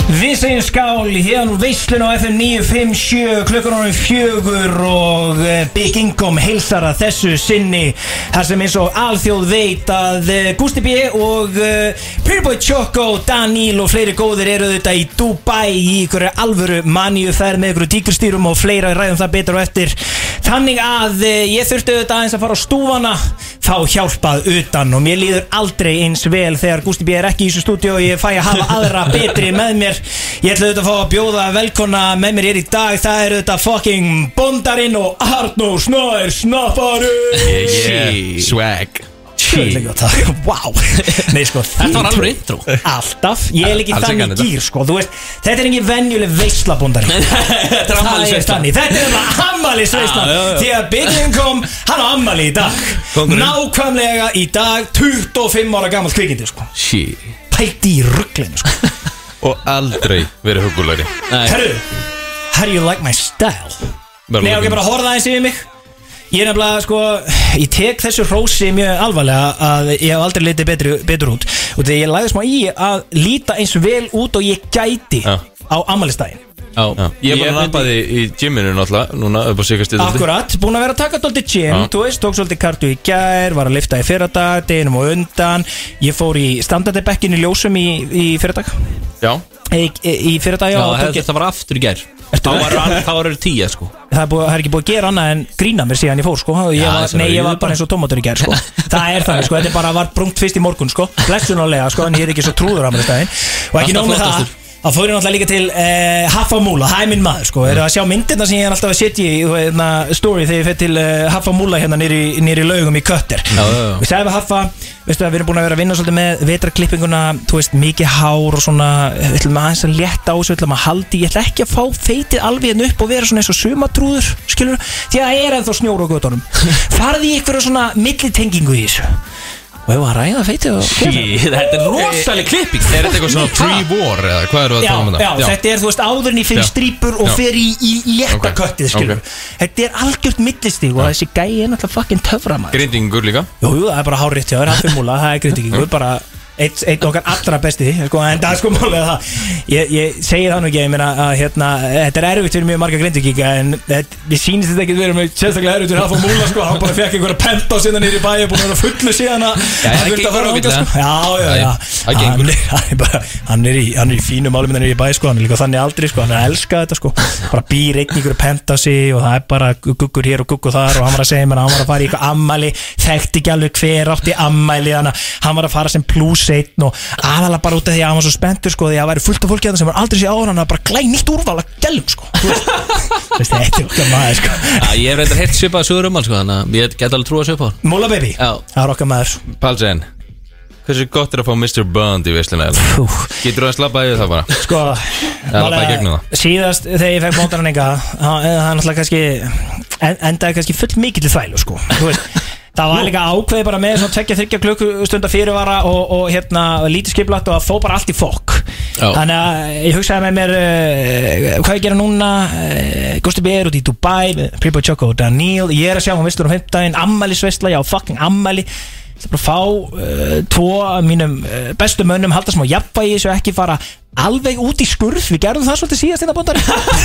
Við segjum skál hérna úr veislun á FM 957 klukkan orðin 4 og Big Income heilsar að þessu sinni þar sem eins og alþjóð veit að Gústi B og Pretty Boy Choco, Daniel og fleiri góðir eru þetta í Dubai í ykkur alvöru maníu ferð með ykkur tíkurstýrum og fleira ræðum það betur og eftir þannig að ég þurfti þetta aðeins að fara á stúfana fá hjálpað utan og mér líður aldrei eins vel þegar Gústi B er ekki í þessu stúdíu og ég fæ að hafa aðra betri með mér. Ég ætla auðvitað að fá að bjóða velkonna með mér hér í dag. Það eru auðvitað fucking Bondarinn og Arnór Snær Snapparinn. Swag. Wow. Nei sko, þetta var alveg intro. Alltaf, ég er ekki þannig gýr sko. Þú veist, þetta er ekki venjuleg veisla Bondarinn. Þetta er ammælisveisla. Þetta er bara ammælisveisla. Því að Big Income, hann á ammæli í dag. Nákvæmlega í dag 25 ára gamall kvikindi sko. Pældi í ruglinu sko. Og aldrei verið huggulegri. Herru, how do you like my style? Nei, ok, bara horfa aðeins yfir mig. Ég er nefnilega, sko, ég tek þessu hrósi mjög alvarlega að ég hef aldrei litið betur út. Og þegar ég lagði smá í að líta eins vel út og ég gæti á afmælisdaginn. Ég rappaði í gyminu náttúrulega, núna upp á síkastíðaldi. Akkurat, búin að vera að taka dálítið gym, þú veist, tók svolítið kartu í gær, var að lifta í fyrradag, deginum og undan. Ég fór í standandi bekkin í ljósum í fyrradag. Já. Í fyrradag, já. Það var aftur í gær. Þá var 10 sko. Það er ekki búið að gera annað en grína mér síðan ég fór sko. Ég var bara eins og tómatur í gær sko. Það er þannig sko, þetta bara var brungt fyrst í morgun sko. Blessunálega sko, en ég er ekki svo trúður á mér stæðin. Og ekki nóg með það. Það fór ég náttúrulega líka til Hafamúla, það er minn maður sko. Eru að sjá myndirna sem ég er alltaf að setja í story þegar ég fer til Hafamúla hérna nýri laugum í Kötter. Við sagðum við Hafa, veistu að við erum búin að vera að vinna svolítið með vetrarklippinguna, þú veist, mikið hár og svona, við ætlum aðeins að létta á þessu, við ætlum að haldi, ég ætla ekki að fá feitið alveg hérna upp og vera svona eins og sumatrúður, skilur, því að það er ennþá snjór á götunum. Farði í einhverja svona millitengingu í þessu. Og ég var að ræða feitið og þetta er rosaleg klipping. Er þetta eitthvað svona pre-war eða hvað eru að tala um þetta? Já, þetta er, þú veist, áðurinn í fyrir strípur og fyrir í létta köttið, skilur. Þetta er algjört millistíg og þessi gæi er náttúrulega fucking töframaður. Grindingur líka? Jú, það er bara hárrétt hjá þér, Hafimúla, það er grindingur, bara einn okkar allra besti sko, en það er sko málega það ég segi það nú ekki, ég meina að hérna, þetta er erfitt fyrir mjög marga grindvíkinga en við sýnist þetta ekki að vera með sérstaklega erfitt fyrir Hafamúla sko, hann bara fekk einhverja pent á sinna nýri bæ og búin að vera fullu síðan að það gengur ágætlega hann er í fínu málum nýri bæ sko, hann er líka þannig aldrei sko, hann er að elska þetta sko, bara býr einn einhverju pent á sig og það er bara guggur hér og guggur þar og hann var að segja mér að hann var að fara í eitthvað ammæli, þekkti ekki alveg hver átti ammæli, hann var að fara sem plus einn og aðalega bara út af því að hann var svo spenntur sko, því að það væri fullt af fólki sem var aldrei sér áður, hann var bara glænýtt úrval að gælum sko, þetta er okkar maður sko. Ég hef reyndar heilt svipað sögur hann sko, þannig að ég get alveg trú að svipa hann. Múla baby, það er okkar maður. Palsen, hversu gott er að fá Mr. Bond í veisluna? Getur þú að slappa í það bara? Sko, síðast þegar ég fekk mótaran það náttúrulega kannski endaði kannski full mikið til þvælu sko, þú veist. Það var líka ákveði bara með svona 2-3 klukkustunda fyrirvara og hérna lítið skipulagt og það fó bara allt í fokk. Þannig að ég hugsaði með mér hvað ég gera núna, Gústi B er út í Dubai með Pretty Boy Choco og Daniel, ég er að sjá hann visslur á 15 ammælisveisla, já fucking ammæli. Það er bara að fá 2 af mínum bestu mönnum, halda smá jafnvægi svo ekki fara alveg út í skurð. Við gerðum það svolítið síðast innan Bondari.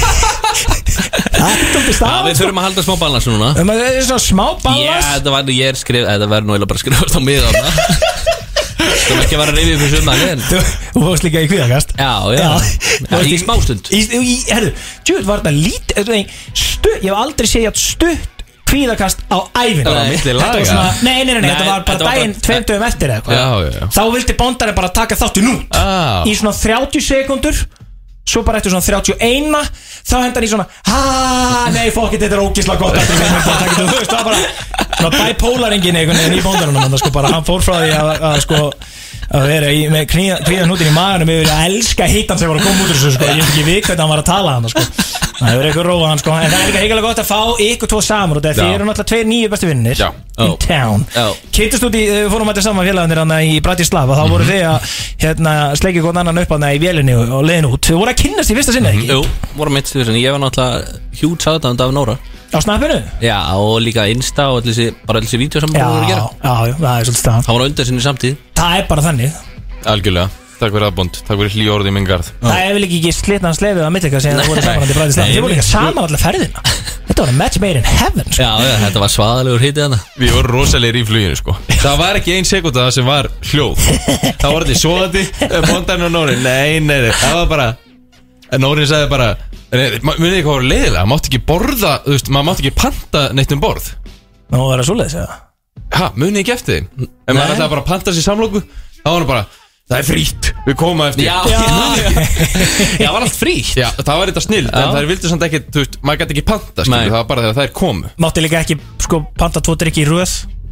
Það er svolítið stað. Við þurfum að halda smá balans núna. Það er svona smá balans. Þetta verður nú eða bara skrifast á miða. Það er ekki að vera að reyfið fyrir summa. Þú fórst líka í kvíðakast. Já, í smástund. Herru, djúð var þetta lítið. Ég hef aldrei séð játt stutt kvíðakast á ævinu. Nei, þetta var bara daginn 2 dögum eftir eða eitthvað. Þá vildi Bondari bara taka þátt í nút í svona 30 sekundur. Svo bara eftir svona 31 þá hendar í svona nei fokkit, þetta er ógislega gott. Þú veist, það var bara svona bipolaringin einhvern veginn í Bondarunum. Sko bara hann fór frá því að sko að vera með kvíðan hútin í maganum yfir að elska hittan sem var að koma út úr þessu sko. Ég veit ekki við hvernig hann var að tala hann sko. Það hefur eitthvað róa hann sko. En það er líka hrigalega gott að fá ykkur 2 saman og þeir eru náttúrulega 2 nýju bestu vinnir in town. Kittust út í, við fórum að þetta saman félagarnir hann í Bratislava. Þá voru þið að hérna sleikja hvort annan upp hann í vélinni og leiðin út. Þið voru að kynnast í fyrsta sinni ekki? Jú, vorum mitt fyrsta sinni. Ég var náttúrulega huge aðdáandi af Nóra. Á snappinu? Já, og líka Insta og bara þessi vídeo sem hann voru að gera. Já, það er svolítið staðan. Það var á undan sinni samtíð. Það er bara þannig. Algjörlega. takk fyrir aðbond, takk fyrir hlý orði í minn garð. Það er vel ekki slitna hans lefið á millega sem það voru saman í Bræðisland. Þið voru líka saman allar ferðina. Þetta var a match made in heaven sko. Já, þetta var svaðalegur hiti þarna. Við vorum rosalegir í fluginu sko. Það var ekki 1 sekúnda sem var hljóð. Það var þetta svoðandi, bondarinn og Nóri. Nei, það var bara Nóri sagði bara munið ekki hvað var leiðilega, mátti ekki borða, þú veist, maður mátti ekki panta neitt borð. Nú var það svoleiðis eða? Ha, munið ekki eftir þeim. En maður ætlaði bara að panta sér samlóku, þá var hann bara það er frítt, við komum eftir. Já, var allt frítt. Já, það var þetta snill, en það vildi samt ekki, þú veist, maður gæti ekki panta, skilur, það var bara þegar þær komu. Mátti líka ekki, sko, panta 2 drykki í röð.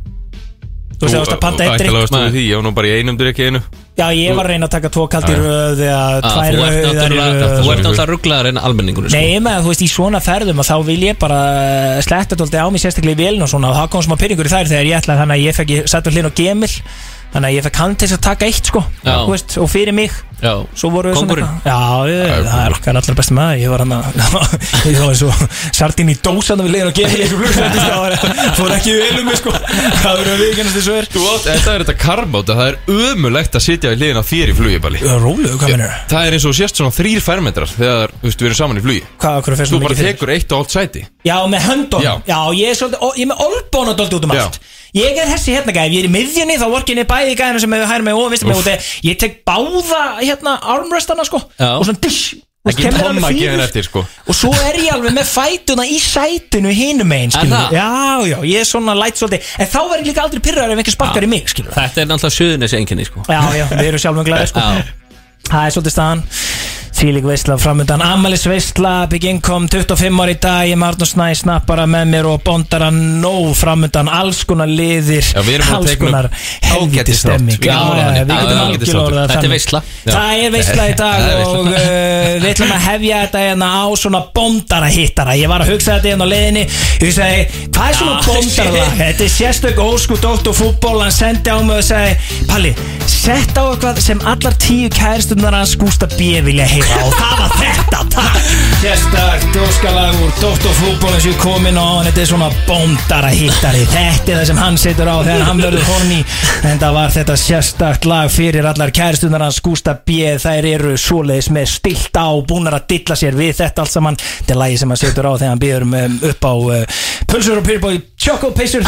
Þú veist, það varst að panta 1 drykk. Ég var nú bara í einum drykki einu. Já, ég var að reyna að taka 2 kallt í röð eða 2 röðar í röð. Þú ert náttúrulega rugglaðar en almenningunum. Nei, með þú veist, í svona ferðum og þá vil ég bara sletta tóldi á mig sérstaklega í vélina og svona og það kom smá pirringur í þær þegar ég ætlaði þannig að ég fekk sætt við hlinn og gemil. Þannig að ég fekk hann til þess að taka 1 sko, þú veist, og fyrir mig. Já, svo voru kongurinn. Já, það er okkar allar besti maður. Ég var hann ég var eins og sardín í dósan við leiðin og gemil í þessu flugstætti það fór ekki vel mig sko. Það verður að viðkennast þessu Þetta er þetta karmóta, það er ömulegt að sitja við hliðin á þér í flugi Balli. Rólegur, hvað mennur? Það er eins og sést svona 3 fermetrar þegar við erum saman í flugi. Þú bara tekur 1 og 8 sæti. Já, með höndun. Já, ég er með olbóna dálítið út allt. Ég er þessi hérna gæði, ég er í miðjunni þá vorkinni bæði gæðina sem hefur hægri mig og vinstir mig og ég tek báða hérna armrestana sko og svona dish ekki tóma að gefa eftir sko og svo er ég alveg með fætuna í sætinu hinum megin skilur. Já, ég er svona lætt svolítið en þá verð ég líka aldrei pirraður ef einhver sparkar í mig skilur. Þetta er náttúrulega Suðurnes einkenni sko. Já, við erum sjálfum glæðir sko. Það er svolítið staðan. Þvílík veisla framöndan, afmælisveisla, Big Income 25 ára í dag, ég Arnór Snæ snappara með mér og bondara nóg framöndan, alls konar liðir, alls konar helviti stemming. Við getum algjörlega orðað. Þetta er veisla. Það er veisla í dag og við ætlum að hefja þetta hérna á svona bondara hittara. Ég var að hugsa þetta hérna á leiðinni, ég segi, hvað er svona bondarlag? Þetta er sérstök ósku Dr. Fútból, hann sendi á mig og segi, Palli, sett á eitthvað sem allar 10 kæristurnar hans Gústa B. vilja heyra og það var þetta, takk. Sérstakt óskalag úr Dr. Fútból eins og ég kom inn á hann, þetta er svona bondara hittari, þetta er það sem hann setur á þegar hann verður horny, en það var þetta sérstakt lag fyrir allar kæristurnar hans Gústa B. Þær eru svoleiðis með stilt á, búnar að dilla sér við þetta allt saman, þetta er lagi sem hann setur á þegar hann býður upp á pulsur og pyrbói choco-pissur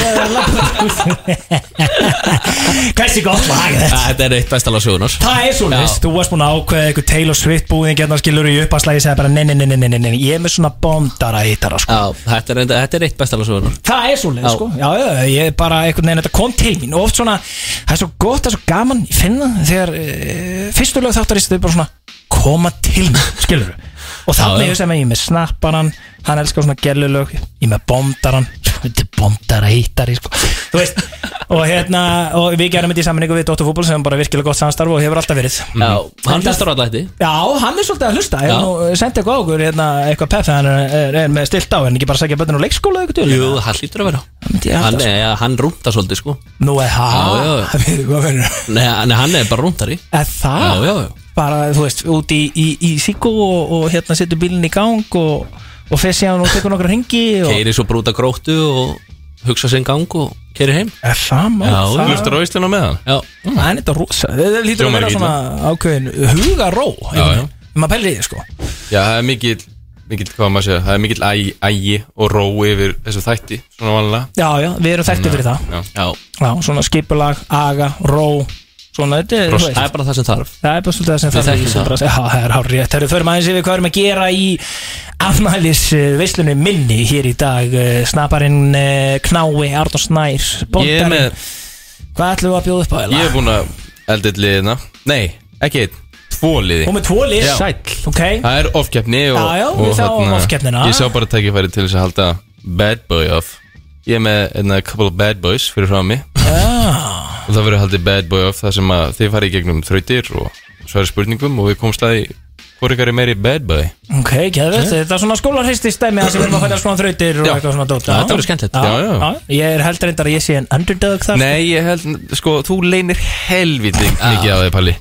hversi gott lag þetta. Þetta er eitt besta lag sögunar. Það er svoleiðis, þú varst búin að ákveða eitthvað Taylor Swift búðin hérna skilur í uppaslægi segja bara nei, ég er með svona bondara hittara sko. Já, þetta er eitt besta lag sögunar. Það er svoleiðis sko, já, ég er bara einhvern veginn, þetta kom til mín og oft svona, það er svo gott, það er svo gaman, ég finna þegar fyrstu lög þáttarist þau bara svona koma til mér, skilur og þannig ég sem ég með snapparan, hann elskar svona gellulög, ég með bondaran, þetta er bondara hittari sko, þú veist og hérna, og við gerum þetta í sammenningu við Dr. Fútból sem bara virkilega gott samstarf og hefur alltaf verið. Já, hann hlustar á þetta. Já, hann er svolítið að hlusta, ég hef nú sendið eitthvað á okkur hérna, eitthvað pepp þegar hann er með stilt á, en ekki bara sækja börnun á leikskóla eitthvað til. Jú, hann hlýtur að vera. Hann rúntar svolítið sko. Nú er það, Nei, hann er bara rúntari. Það? Já. Bara, þú veist, út í síkó og hérna setur bílinn í gang og fer síðan og tekur nokkra hringi Keyrir svo brúta gróttu og hugsa sig gang og keyrir heim. Það maður. Hlustar á Íslanda með hann? Já. Það er þetta rosa. Það lítur að vera svona ákveðin hugaró. Maður pælir í því sko. Já, það er mikill, hvað maður segja, það er mikill ægi og ró yfir þessu þætti, svona vanlega. Já, við erum þekktið fyrir það. Já, svona skipulag, aga, ró. Svona, það er bara það sem þarf. Það er bara svolítið það sem þarf. Já, það er hár rétt. Þegar við förum aðeins yfir hvað erum að gera í afmælisveislunni minni hér í dag. Snapparinn, Knái, Arnór Snær, bondarinn. Hvað ætlum við að bjóða upp á? Ég er búin að elda eitt liðina. Nei, ekki eitt, 2 liði. Og með 2 lið? Sæll. Ok. Það er off-keppni Já, við sáum off-keppnina. Ég sá bara tækifæri til þess að halda bad boy off. Ég er með couple of bad boys fyrir frá mig. Og það verður haldið bad boy off þar sem að þið farið í gegnum þrautir og sværi spurningum og við komum staði hvort ykkar er meiri bad boy. Ok, geðveikt, þetta er svona skólarhististæmi þar sem við erum að fæta svona þrautir og eitthvað svona dót. Þetta verður skemmtilegt. Já. Ég er held reyndar að ég sé en underdog þar. Nei, ég held, sko, þú leynir helviti mikið á þig, Palli.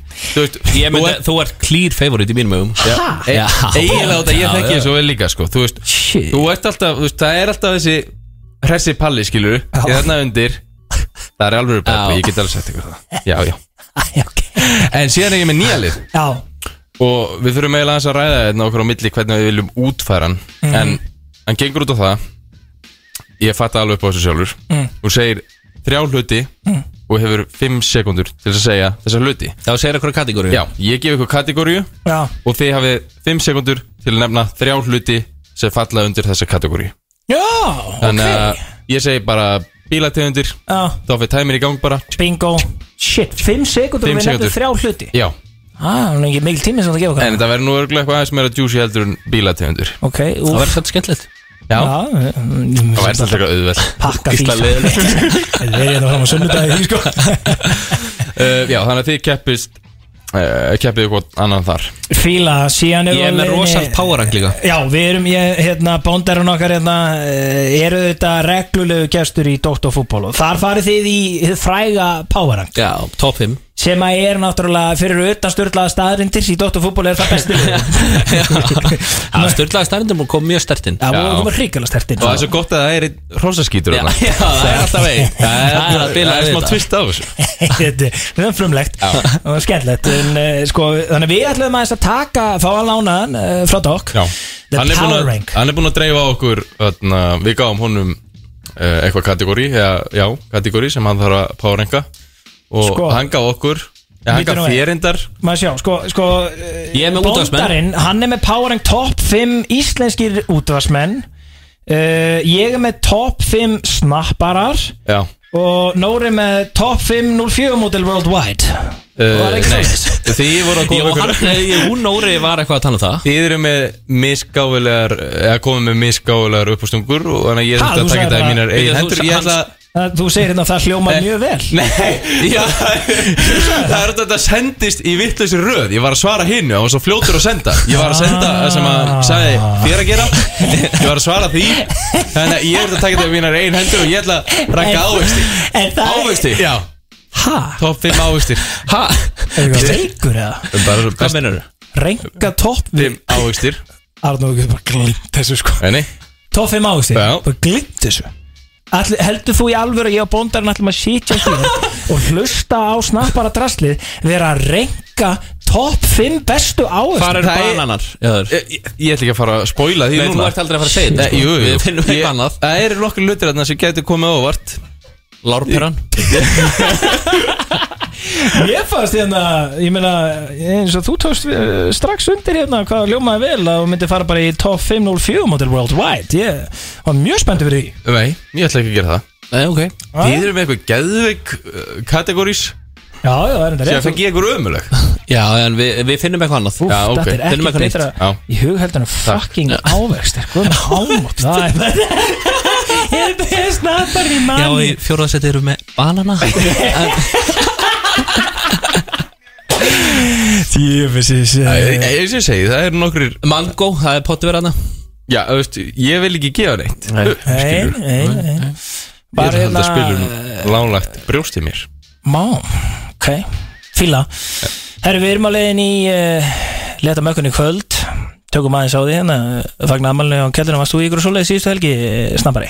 Þú ert clear favorite í mínum augum. Já. Eiginlega þetta, ég þekki þessu vel líka, sko. Þú veist, þú ert alltaf, það er alltaf þessi hressi Palli, skilur, ég þarna undir. Það er alveg bad boy, ég get alveg sagt ykkur það. Já. En síðan ég með nýja lið. Já. Og við þurfum eiginlega aðeins að ræða þetta okkur á milli hvernig við viljum útfæra hann. En hann gengur út á það. Ég fatta alveg upp á þessu sjálfur. Þú segir 3 hluti og hefur 5 sekúndur til að segja þessa hluti. Já, segir eitthvað kategóriu. Já, ég gef ykkur kategóriu og þið hafið 5 sekúndur til að nefna 3 hluti sem falla undir þessa kategóriu. Já, þannig að ég segi bara bílategundir. Þá fyrir tæmir í gang bara. Bingo. Shit, 5 sekúndur og við nefnum 3 hluti. Já. Það er ekki mikil tími sem það gefa. En þetta verður nú örgulega eitthvað aðeins meira juicy heldur en bílategundir. Ok, það verður svolítið skemmtilegt. Já, það vært alltaf eitthvað auðveld. Pakka físa. Það er hérna fram á sunnudagi sko. Já, þannig að þið keppið ykkur annan þar. Fíla, síðan ég er með rosalt powerrank líka. Já, við erum, bóndarinn okkar eru þetta reglulegu gestur í Doktorfútból og þar farið þið í fræga powerrank. Já, top 5. Sem að er náttúrulega fyrir utan sturlaða staðrindir í Doktorfútból er það bestu. Sturlaða staðrindir kom mjög stertinn. Já, það kom hrikalega stertinn. Og það er svo gott að það er hrosaskítur. Já, það er alltaf veginn. Það er smá twist á þessu. Það er frumlegt og skemmtilegt. Þannig við ætlum aðeins að fá að lánaðan frá Dok. Hann er búin að dreifa okkur. Við gáum honum eitthvað kategóri sem hann þarf að powerranka. Og hann gaf okkur hann gaf þérindar ég er með útvarsmenn. Hann er með powerrank top 5 íslenskir útvarsmenn. Ég er með top 5 snapparar. Já. Og Nóri með top 5 04 model worldwide. Nei, þið voru að koma ykkur Nóri var eitthvað að tala um það. Þið eru með misgáfulegar eða komið með misgáfulegar uppástungur og þannig að ég þurfti að taka þetta í mínar eigin hendur. Ég ætla Þú segir hérna að það hljómar mjög vel. Nei, það er þetta sendist í vitlausri röð. Ég var að svara hinnu, hann var svo fljótur að senda. Ég var að senda það sem hann sagði þér að gera. Ég var að svara því. Þannig að ég ætla að taka þetta í mínar eigin hendur og ég ætla að ranka ávexti. Ávexti? Já. Hæ? Top 5 ávextir. Hæ? Er það veikur eða? Hvað meinar þú? Ranka top 5 ávextir. Arnóð, þú bara glimt þessu sko. Nei. Top 5 ávextir? Bara glimt þessu. Heldur þú í alvöru að ég og bóndarinn ætlum að sitja hér og hlusta á snappara draslið vera að renka top 5 bestu ávextir? Hvað eru bananar? Ég ætla ekki að fara að spoila því núna. Þú ert aldrei að fara að segja þetta. Jú, við finnum eitthvað annað. Það eru nokkur hlutir þarna sem getur komið óvart. Lárperan. Ég fannst hérna, ég meina eins og þú tókst strax undir hérna hvað ljómaði vel að þú myndi fara bara í top 504 model worldwide. Ég var mjög spenntið fyrir því. Nei, ég ætla ekki að gera það. Nei, ok. Þið eru með eitthvað geðveik kategórís. Já, það er enda rétt. Sér fekk ég eitthvað ömuleg. Já, en við finnum eitthvað annað. Já, ok. Þetta er ekki betra í hugheldunum fucking ávextir. Hvað er ámótt? Ég er best snappar í manni. Já, í 4. seti eru með banana. Tífisins. Ég segi, það er nokkur mango, það er potti verið hana. Já, ég vil ekki gefa neitt. Nei. Bara hérna að spilum lánlagt brjóst í mér. Ok, fíla. Herru, við erum á leiðin í leta mökkunni kvöld. Tökum aðeins á því hérna. Fagnar afmælinu á Kjellunum. Varst þú í ykkur og svoleið síðustu helgi snappari?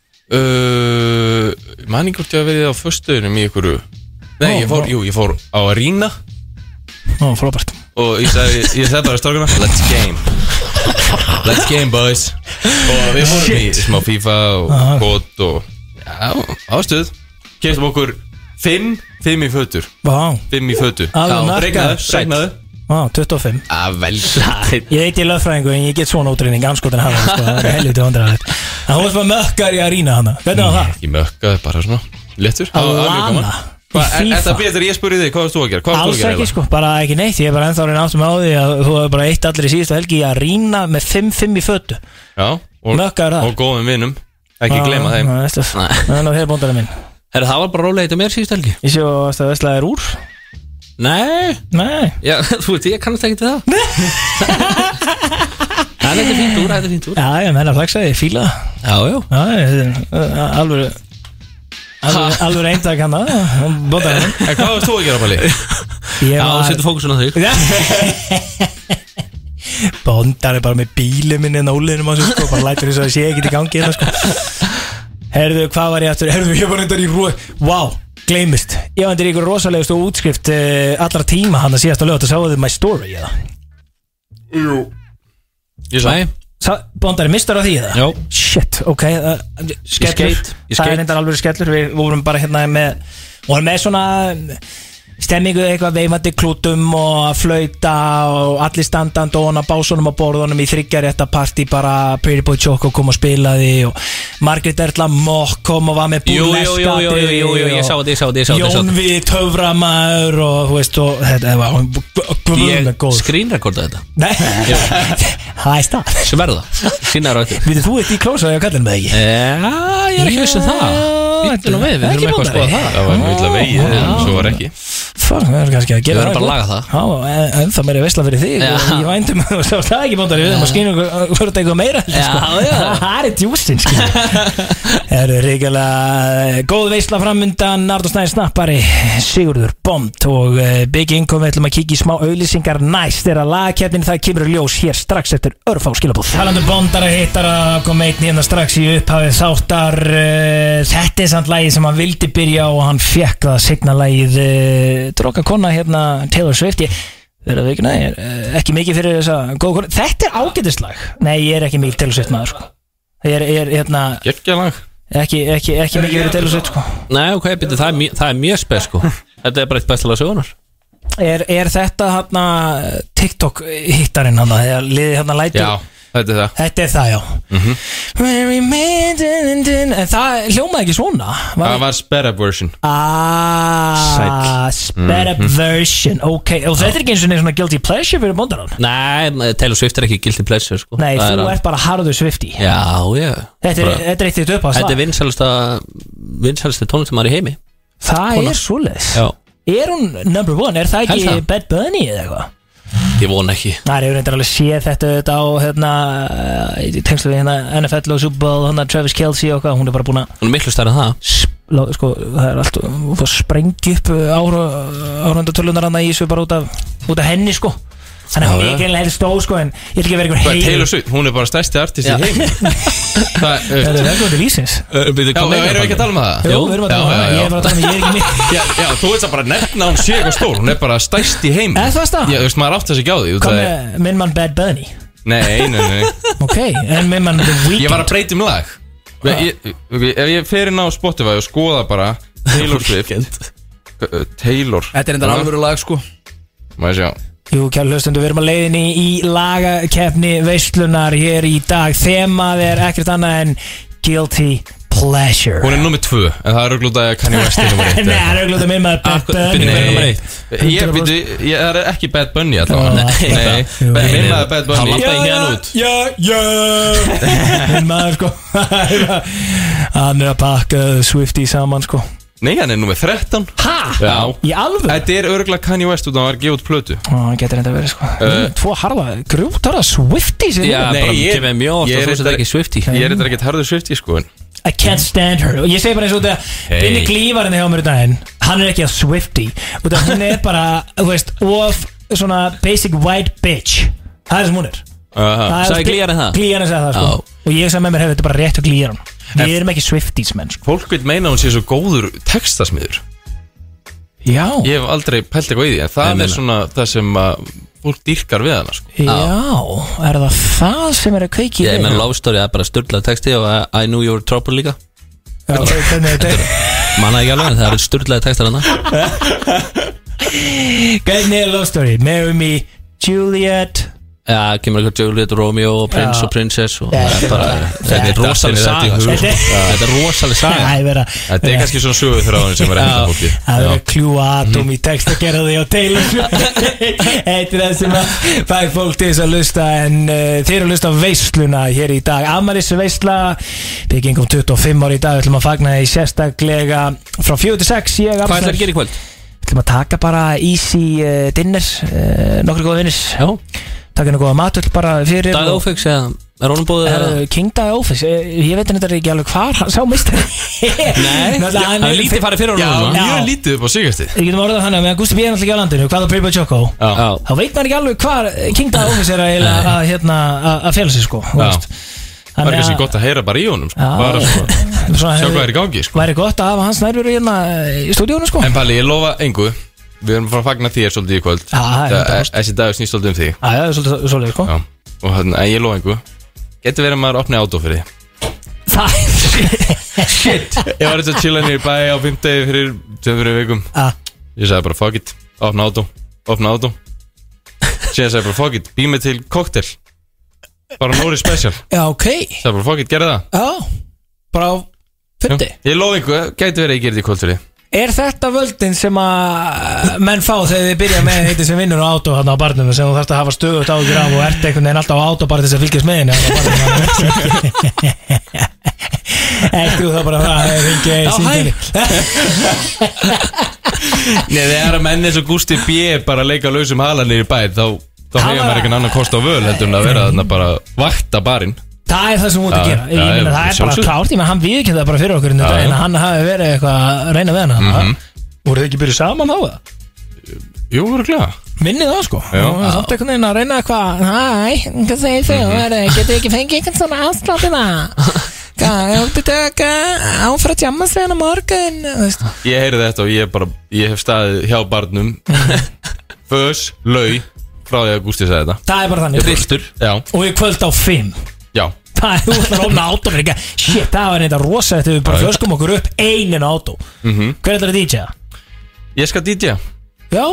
Man ekki hvort ég að verið á föstuðunum í ykkur. Nei, ég fór á Arena. Frábært. Og ég sagði bara strákuna Let's game boys. Og við fórum í smá FIFA og kót og ástuð. Kemstum okkur 5 í fötur. 5 í fötu. Regnaðu 25. Vel. Ég veit ég lögfræðingu en ég get svona ótrýning anskotin hafa sko. Það er helviti vandræðilegt. En hún var bara mökkar í Arena hana. Hvernig var það? Ekki mökkar, bara svona léttur. Lana Er það betur ég spurði þig, hvað varst þú að gera? Alls ekki sko, bara ekki neitt. Ég er bara ennþá áttum á því að þú hefur bara eitt allir í síðustu helgi í Arena með 5 í fötu. Já, og góðum vinnum. Ekki gleyma þeim. Það er nú hér bóndarinn minn. Það var bara rólega eitt mér síðustu helgi. Ég sé að það veslaði er úr. Nei. Já, þú veit, ég kannast ekki til það. Það er fínt úr, Já, ég menna flagsaði, ég fíla það. Alveg eintak hann að bóndarinn. Hvað varst þú að gera, Palli? Já, setja fókusun á þig. Bóndar er bara með bílið minni en óliðnum á sig sko, bara lætur þess að það sé ekkert í gangi hérna sko. Herðu, hvað var ég aftur? Herðu, ég var reyndar í rúi. Vá, gleymist. Ég vandir ykkur rosalegustu útskrift allra tíma hann að síðasta lög. Það sáðu My Story, eða? Jú. Ég sagði. Bondari mistar á því, eða? Já. Shit, ok. Skellur. Það reyndar alveg skellur. Við vorum bara hérna með svona stemmingu, eitthvað veifandi klútum og að flauta og allir standand og hann að básunum á borðunum í þriggjarétta partí, bara Pretty Boy Choco kom og spilaði og Margrét Erla Mokk kom og var með búleskati ég sá þetta Jón við töframaður og þú veist og þetta var ég screenrekordaði þetta nei, það er stað sverða, sína rættu Vitið þú eitt í klósaði á kallinu með ekki? Já, ég er ekki viss það Vittu nú við þurfum eitthvað að skoða það Það var mjög vegið, en svo var ekki Það er kannski að gera það Við verðum bara að laga það Já, en það meiri veisla fyrir þig Ég væntum að þú sást það ekki bóndar Við verðum að skýna hvernig eitthvað meira Það er djúsin Það eru ríkilega góð veisla framundan Arnór Snær snappari Sigurður Bond og Big Income Við ætlum að kíkja í smá auglýsingar næst Þegar lagkeppnin það kemur í ljós hér strax eftir örfá skilabúð Talandu Bondara hittara kom einn hérna strax í upphafið þáttar Þetta er samt lagið sem hann vildi byrja og hann fekk það signa lagið Dróka kona hérna Taylor Swift Ég verður ekki, ekki mikið fyrir þessa góða kona Þetta er ágætislag Nei, ég er ekki mikið Taylor Swift maður sko. Ég er hérna Geggjalag Ekki mikið fyrir Taylor Swift sko. Nei, ok, byrju, það er mjög spes sko. Þetta er bara eitt bestalega sögunar Er þetta hérna TikTok hittarinn hann Þegar liði hérna læti Já, þetta er það já En það hljómaði ekki svona Það var sped up version Sped up version Ok, og þetta er ekki eins og svona guilty pleasure fyrir bondarann Nei, Taylor Swift er ekki guilty pleasure sko. Nei, þú ert bara harður Swiftie Já Þetta er eitt upp á slag Þetta er vinsælsta tónlistamæður í heimi Það er svoleiðis Er hún number one? Er það ekki Bad Bunny eða eitthvað? Ég vona ekki Það er reyndar alveg séð þetta á tengslu við NFL og Super Bowl Travis Kelce og hvað, hún er bara búin að Hún er miklu stærri en það sko, það er allt að sprengja upp áhörundatölunar hann í þessu bara út af henni sko Þannig að hún er ekki einlega hefði stóð sko en ég vil ekki vera einhver heim Taylor Swift, hún er bara stærsti artist í heim Það er velkominn til Ísins Erum við ekki að tala um það? Jú, við erum að tala um það Ég er bara að tala um ég er ekki mér Já, þú veist að bara nefna hún sé eitthvað stór Hún er bara stærst í heim Það er það? Já, þú veist, maður átt þess ekki á því Kom með minn mann Bad Bunny Nei Ok, en minn mann The Weeknd Ég var að breyta lag Ef ég fer inn á Spotify og skoða bara Taylor Swift Taylor Þetta er enda alvöru lag sko Má ég sjá Jú, kæru hlustundu, við erum að leiðinni í lagakeppni veislunar hér í dag Þemað er ekkert annað en Guilty Pleasure Hún er nummið 2, en það er auðvitað að Kanye West er nummið 1 Nei, það er auðvitað minn maður Bad Bunny Það er ekki Bad Bunny allavega Nei, minn maður Bad Bunny Það lappaði hérna út Minn maður sko Hann er að pakka Swiftie saman sko Nei, hann er nummið 13 Hæ? Já Í alveg? Þetta er örgulega Kanye West út af að hann var að gefa út plötu Það getur enda verið sko Tvo harða, grútara Swifties Já, bara gefið mjög oft og þú veist ekki Swiftie Ég er þetta ekki harður Swiftie sko I can't stand her Og ég segi bara eins og þetta Binni Klífarinn hjá mér í daginn Hann er ekki að Swiftie Og það hún er bara, þú veist Of svona basic white bitch Það er sem hún er Sæði Klíjarinn það? Klíjarinn sagði það sko Og ég sagði með mér, þetta er bara rétt að Klíjarinn Við erum ekki Swifties menn sko. Fólk vil meina hún sé svo góður textasmiður Já Ég hef aldrei pælt eitthvað í því En það er svona það sem fólk dýrkar við hana sko. Já, er það sem er að kveiki Ég menn Love Story er bara sturglað texti Og I Knew You Were Trouble líka Já, hvernig þetta er Manna ekki alveg, en það eru sturglað textar hana Hvernig er Love Story? Marry Me, Juliet Já, kemur eitthvað Juliet, Romeo, Prince og Princess og þetta er rosalega saga Þetta er rosalega saga Þetta er kannski svona söguþráðin sem er enda fólki Það er kljúa atom í text að gera því á Taylor Þetta er það sem að fæ fólk til þess að lusta en þeir eru að lusta á veisluna hér í dag Amaris veisla byggingum 25 ári í dag, við ætlum að fagna því sérstaklega frá 4-6 Hvað ætlar að gera í kvöld? Við ætlum að taka bara easy dinner nokkru góða vinnis Já Takk henni góða matöll bara fyrir Dag Ófix eða er honum búið King Dag Ófix Ég veit henni þetta ekki alveg hvar Sá mistar Nei, hann er lítið farið fyrir honum Já, mjög lítið upp á sigasti Ég getum orðað þannig að meðan Gústi B. er náttúrulega ekki á landinu Hvað á Pretty Boy Choco Þá veit maður ekki alveg hvar King Dag Ófix er að fela sig sko Það er kannski gott að heyra bara í honum sko. Bara sjá hvað í gangi sko. Væri gott að hafa hans nærveru hérna í stúdíónu sko. En Palli, ég lofa engu. Við erum að fara að fagna þér svolítið í kvöld. Þessi dag snýst svolítið þig. Það er svolítið sko. Og en ég lofa engu. Getur verið að maður opni átó fyrir þig. Það Shit. Ég var eitthvað að chilla nýri bæ á 5 degi fyrir 2 vikum. Ég sagði bara fuck it, opna átó. Síðan sagði bara fuck it, bý mig til koktel. Bara Nóri special. Já, ok. Sagði bara fuck it, gerði það. Já, bara á 5. Ég lofa einhver, gæti verið að ég gerði í kvöld fyrir. Er þetta völdin sem að menn fá þegar þið byrja með þetta sem vinnur á átó hérna á barnum sem þú þarfst að hafa stöðugt ágjur af og ert einhvern veginn alltaf á átó bara þess að fylgjast með henni Ekki það bara það ringi síðan Nei, þegar að menn eins og Gústi B bara leika lausum halanir í bæð þá hefur maður ekki annan kost á völ heldur en að vera þarna bara vakta barinn. Það er það sem hún út að gera það er bara klárt, hann viðkynnt það bara fyrir okkur en hann hafi verið eitthvað að reyna við hana voruð þið ekki byrjuð saman á það? Jú, voru glæða minnið það sko, samt einhvern veginn að reyna eitthvað hvað segir þau, getur ekki fengið eitthvað svona afsláttina hvað, þú tökka áfra tjammasveina morgun Ég heyri þetta og ég hef staðið hjá barnum fös, lau frá því að Gústi sagði þetta það er bara þannig og ég kvöld á 5 Já Það er út að róna átó Shit, það var eitthvað rosa Þegar við bara flöskum okkur upp einin átó Hver er þetta að DJ-a? Ég skal DJ-a Já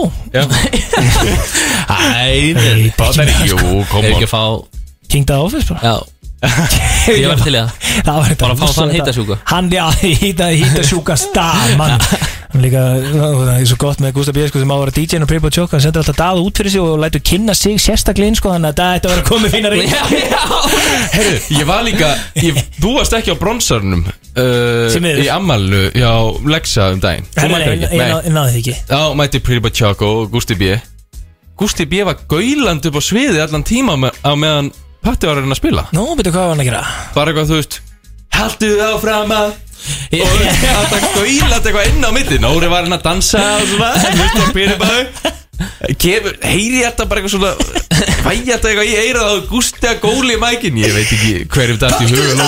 Æ, það er jú, kom on Ekki að fá King the Office bara Já Ég var til í það Bara að fá þann hýtasjúka Hann, já, hýtasjúka stað Mann líka, það er svo gott með Gústa B sko, sem á að vera DJ-in og Prip og Choke hann sendur alltaf Dað út fyrir sig og lætur kynna sig sérstaklega sko, þannig að það ætti að vera komið fínar í Herru, ég var líka þú varst ekki á bronsarnum í Ammalu hjá Lexa daginn Ég náði því ekki Já, mætti Prip og Choke og Gústi B Gústi B var gaulandi upp á sviði allan tíma á meðan Patti var að reyna að spila Nú, betur hvað var hann að gera? Bara eitthvað, þú veist Haltu áfram að og það gaulandi eitthvað inn á milli Nóri var hann að dansa og svona Hlustu á Pyribæðu heyri þetta bara eitthvað svona vægi þetta eitthvað í eyrað og Gústi að góli í mækin ég veit ekki hverjum dætt í huga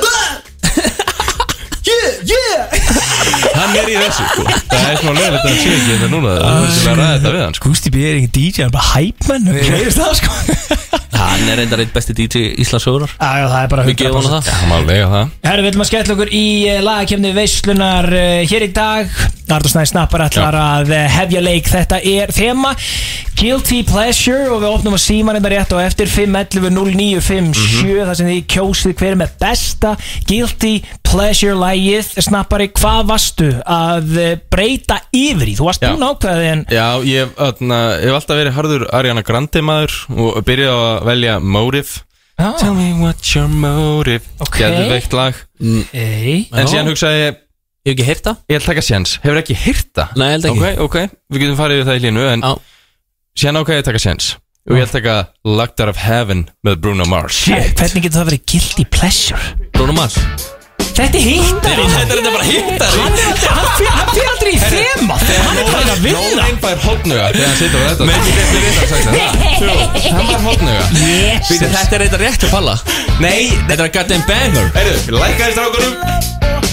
hann í þessu sko. það er svona lögulegt að hann sé ekki þetta núna það er að ræða þetta við hann sko. Gústi B er ekki DJ, hann er bara hæpmenn sko. Hann er reyndar einn besti DJ Íslandssögunar Já, það er bara 100% Já, maður lega það Herru, við ætlum að skella okkur í lagakefni veislunar hér í dag Arnór Snær Snappar ætlar að hefja leik Þetta er þema Guilty Pleasure og við opnum að síma reynda rétt og eftir 511-0957 þar sem þið kjósið hver með besta Guilty Pleasure lagið Snappari, hvað varstu að breyta yfir í? Þú varst núna ákveðin Já, ég hef alltaf verið harður Ariana Grande maður og byrjaði að velja Motive Tell me what's your motive Geðveikt lag En síðan hugsaði ég hef ekki heyrt það? Ég ætla að taka séns Hefur ekki heyrt það? Nei, ég held ekki Ok, við getum farið yfir það í línu En síðan ákveði ég að taka séns Og ég ætla að taka Locked Out of Heaven með Bruno Mars Shit, hvernig getur það verið Guilty Pleasure? Bruno Mars Þetta er hittari Þetta er bara hittari Hann fyrir aldrei í þema Hann er bara að vinna Nórein fær hotnuga þegar hann situr á þetta Með ekki rétt að sagt það Hann fær hotnuga Þetta er eitthvað rétt að falla Nei, þetta er að goddamn banger Heyrðu, lækkaði strákunum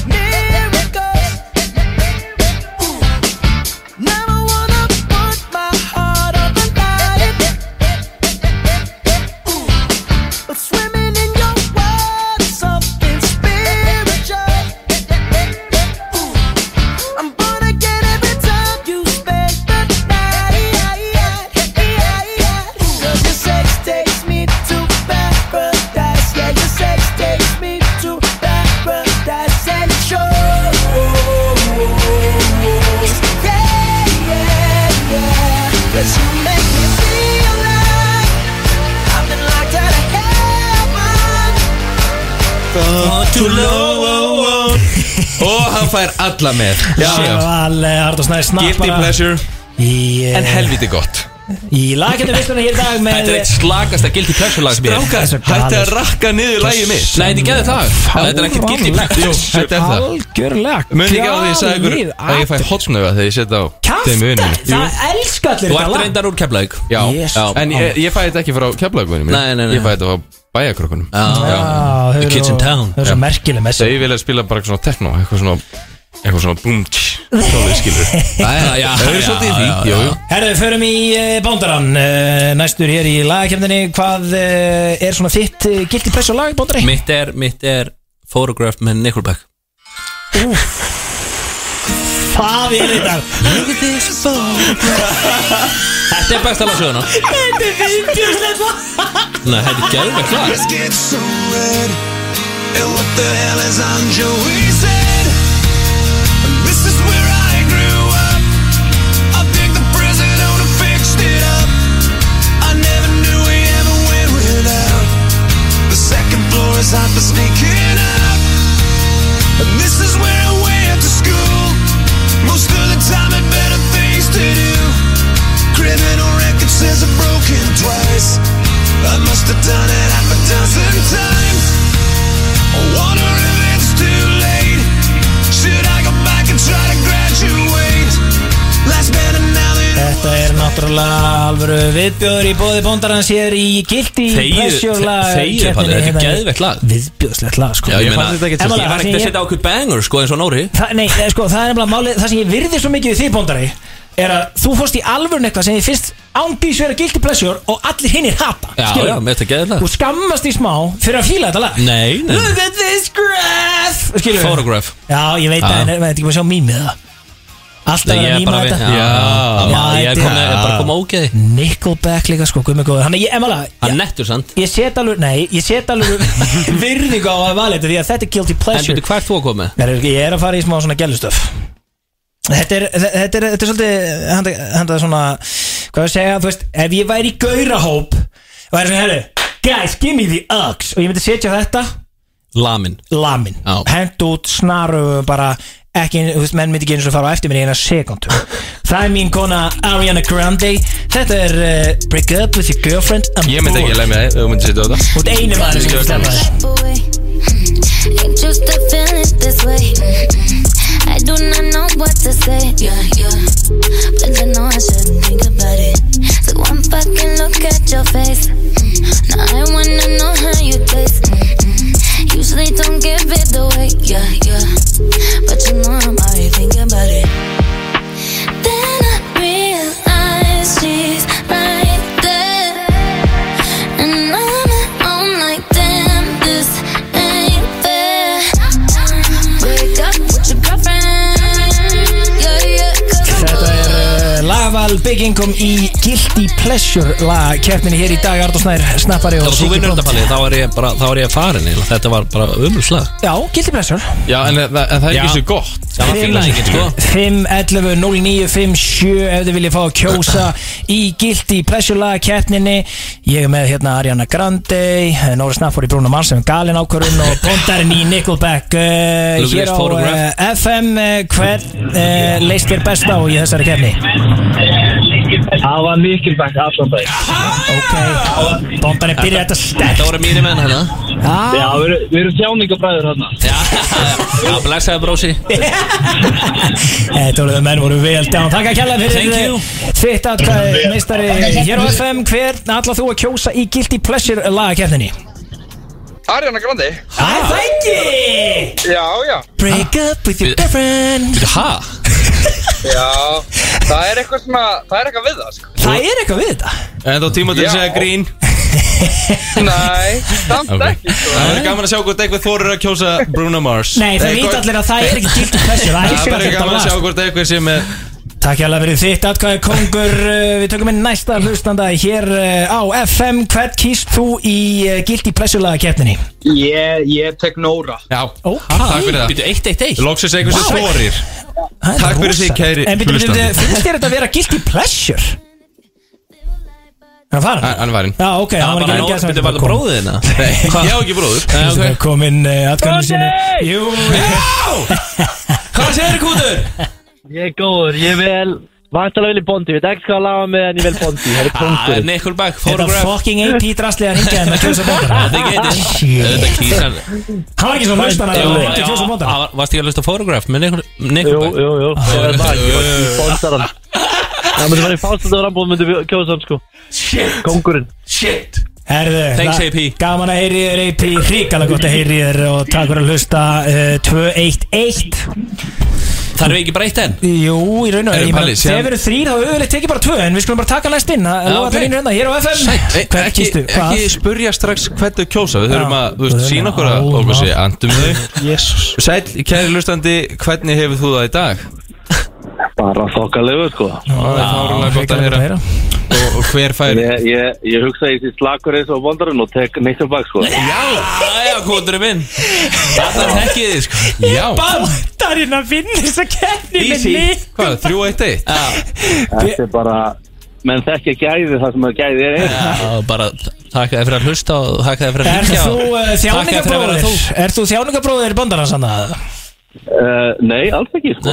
Og hann fær alla með Arnór Snær Snappar Guilty Pleasure En helviti gott Í lagakefni veislunar hér í dag með Þetta er eitt slagasta Guilty Pleasure lag sem ég Strákar, hætti að rakka niður lagið mitt Nei, þetta gerði það Þetta er ekkert Guilty Pleasure Þetta er það Algjörlega Muni ekki á því ég sagði ykkur að ég fæ hotnuga þegar ég setja á þeim vinnum Það elska allir Þú ert reyndar úr Keflavík Já, en ég fæ þetta ekki frá Keflavík vinnum Nei Ég fæ þetta frá bæjarkrökkunum The Kids in Town. Það er svo merkileg messi. Þau vilja spila bara svona techno, eitthvað svona boom Sólið skilur. Já, það er svolítið í því. Herðu, förum í Bóndarann. Næstur hér í lagakefninni. Hvað er svona þitt guilty pleasure lag, Bóndari? Mitt er Photograph með Nickelback. Það er þetta. Look at this photograph. Þetta er besta lag söguna. Þetta er viðbjörslega lag. Nei, þetta er geðveikt lag. Let's get so red. And what the hell is on Joey's head? This is where I grew up. I think the president fixed it up. I never knew we ever went without. The second floor is hot for sneaking out. And this is where I went to school. Most of the time had better things to do. Criminal record says I've broken twice. I must have done it half a dozen times. I wonder if it's too late. Should I go back and try to graduate? Last better now than Þetta er náttúrulega alvöru viðbjóður í boði Bóndarans hér í Guilty Pleasure lag. Þegið, þetta er geðveikt lag. Viðbjóðslegt lag, sko. Ég var ekkert að setja á okkur banger, sko, eins og Nóri. Nei, sko, það er nefnilega málið. Það sem ég virði svo mikið í því, Bóndari, er að þú fórst í alvörun eitthvað sem þið fyrst ándís vera Guilty Pleasure og allir hinnir hata. Já, með þetta geðveikt lag. Þú skammast í smá fyrir að fíla þetta lag. Nei. Look at this graph. Skilur. Photograph. Já, ég veit að það er ekki að sjá mýmið það. Alltaf að mýma þetta. Ég er bara að koma ógeði. Nickelback líka, sko, guð mig góður. Hann er nettur, sant? Ég set alveg virðingu á að vala þetta því að þetta er Guilty Pleasure. En hvað er þú að koma með? Ég er að fara í smá svona gælustöf. Þetta er svolítið handa svona, hvað ég segja, þú veist, ef ég væri í gaurahóp og væri svona, herru, guys, give me the Uggs og ég myndi setja þetta Lamin. Hent út, snaru, bara ekki, þú veist, menn myndi ekki eins og fara á eftir mér í eina sekundu. Það er mín kona Ariana Grande. Þetta er Break Up With Your Girlfriend. Ég myndi ekki að leið með það, þú myndi setja á það. Þú ert einu maður sem getur stefnað Ain't just a feeling this way. I do not know what to say. But I know I shouldn't think about it. So one fucking look at your face. Now I wanna know how you taste. Usually don't give it away. But you know I'm already thinking about it. Then I realize she's right there. And I'm at home like damn, this ain't fair. Break up with your girlfriend. Þetta er lagval byggingum í Guilty Pleasure lagkeppninni hér í dag. Arnór Snær, Snappari og Siggi Blöndal. Þá var ég farin. Þetta var bara umhverfslag. Já, Guilty Pleasure. Já, en það er ekki svo gott. 5-11-09-57 ef þið viljið fá að kjósa í Guilty Pleasure lagkeppninni. Ég er með hérna Ariana Grande, Nóri Snappari í Bruno Mars sem galinn ákvörðun og Bóndarinn í Nickelback hér á FM. Hvern leist þér best á í þessari keppni? Það var Nickelback allan dag. Ok, Bóndarinn byrjaði þetta sterkt. Þetta voru mínir menn hérna. Já, við erum þjáningabræður hérna. Já, blessaði brósi. Þetta voruð menn voru vel down. Takk að kjalla fyrir þitt atkvæði meistari hér á FM. Hver ætlar þú að kjósa í Guilty Pleasure lagakeppninni? Ariana Grande. Það ekki! Já. Break up with your girlfriend. Hæ? Já, það er eitthvað svona, það er eitthvað við það, sko. Það er eitthvað við þetta. En þá tíma til að segja grín. Nei, samt ekki, sko. Það er gaman að sjá hvort eitthvað þorir að kjósa Bruno Mars. Nei, það veit allir að það er ekki Guilty Pleasure. Það er bara gaman að sjá hvort eitthvað sem er. Takk hjá fyrir þitt atkvæði kongur. Við tökum inn næsta hlustanda hér á FM. Hvern kýst þú í Guilty Pleasure lagakeppninni? Ég tek Nóra. Já, takk fyrir það. Býtu 1-1-1. Loksins eitthvað sem þorir. Takk fyrir því, kæri hlustandi. En finnst þér þetta að vera Guilty Pleasure? Er hann farin? Hann er farin. Já, ok, hann var ekki að Býtu, var það bróðið hérna? Nei, ég á ekki bróður. Það er komin atkvæðinu sinni. Jú! Hvað segir þér, Kútur? Ég er góður, ég vil vantalega vilja Bondi, ég veit ekki hvað að laga með en ég vil Bondi. Það er punktur. Nickelback, Þetta Photograph. fucking AP drastli að ringja þeim að kjósa Bóndar. Þetta getur. Þetta kýsan. Hann var ekki svo hlustan að ringja að kjósa Bóndar. Varst ekki að hlusta Photograph með Nickelback? Jú, það er það, ég var Bondaran. Það myndi vera í fástöldu frambúð myndi við kjósa hann, sko. Shit. Kongurinn. Shit. Herðu, Thanks, AP. Gaman að heyri þér AP, hrikalega gott að heyri þér og takk fyrir að hlusta 2-1-1. Það ekki bara 1 enn? Jú, í raun og veru þegar við erum 3 þá auðvitað tekið bara 2 en við skulum bara taka næst inn hér á FM. Ekki spurja strax hvernig kjósa. Við þurfum að sína okkur að okkur sé andum þau. Sæll, kæri hlustandi, hvernig hefur þú það í dag? Bara þokkalegu sko. Það er fáránlega gott að heyra. Og hver fær? Ég hugsa í því slagur eins og bondarinn og tek Nickelback sko. Já, kvoturinn minn. Það þekkið þið sko. Já. Bondarinn að vinna þessa keppni með mig. Hvað, 3-1-1? Þetta er bara, menn þekki gæði það sem að gæði er einn. Já, bara takk þér fyrir að hlusta og takk þér fyrir að hlusta. Er þú þjáningabróðir bondarinn sann að? Nei, alls ekki sko.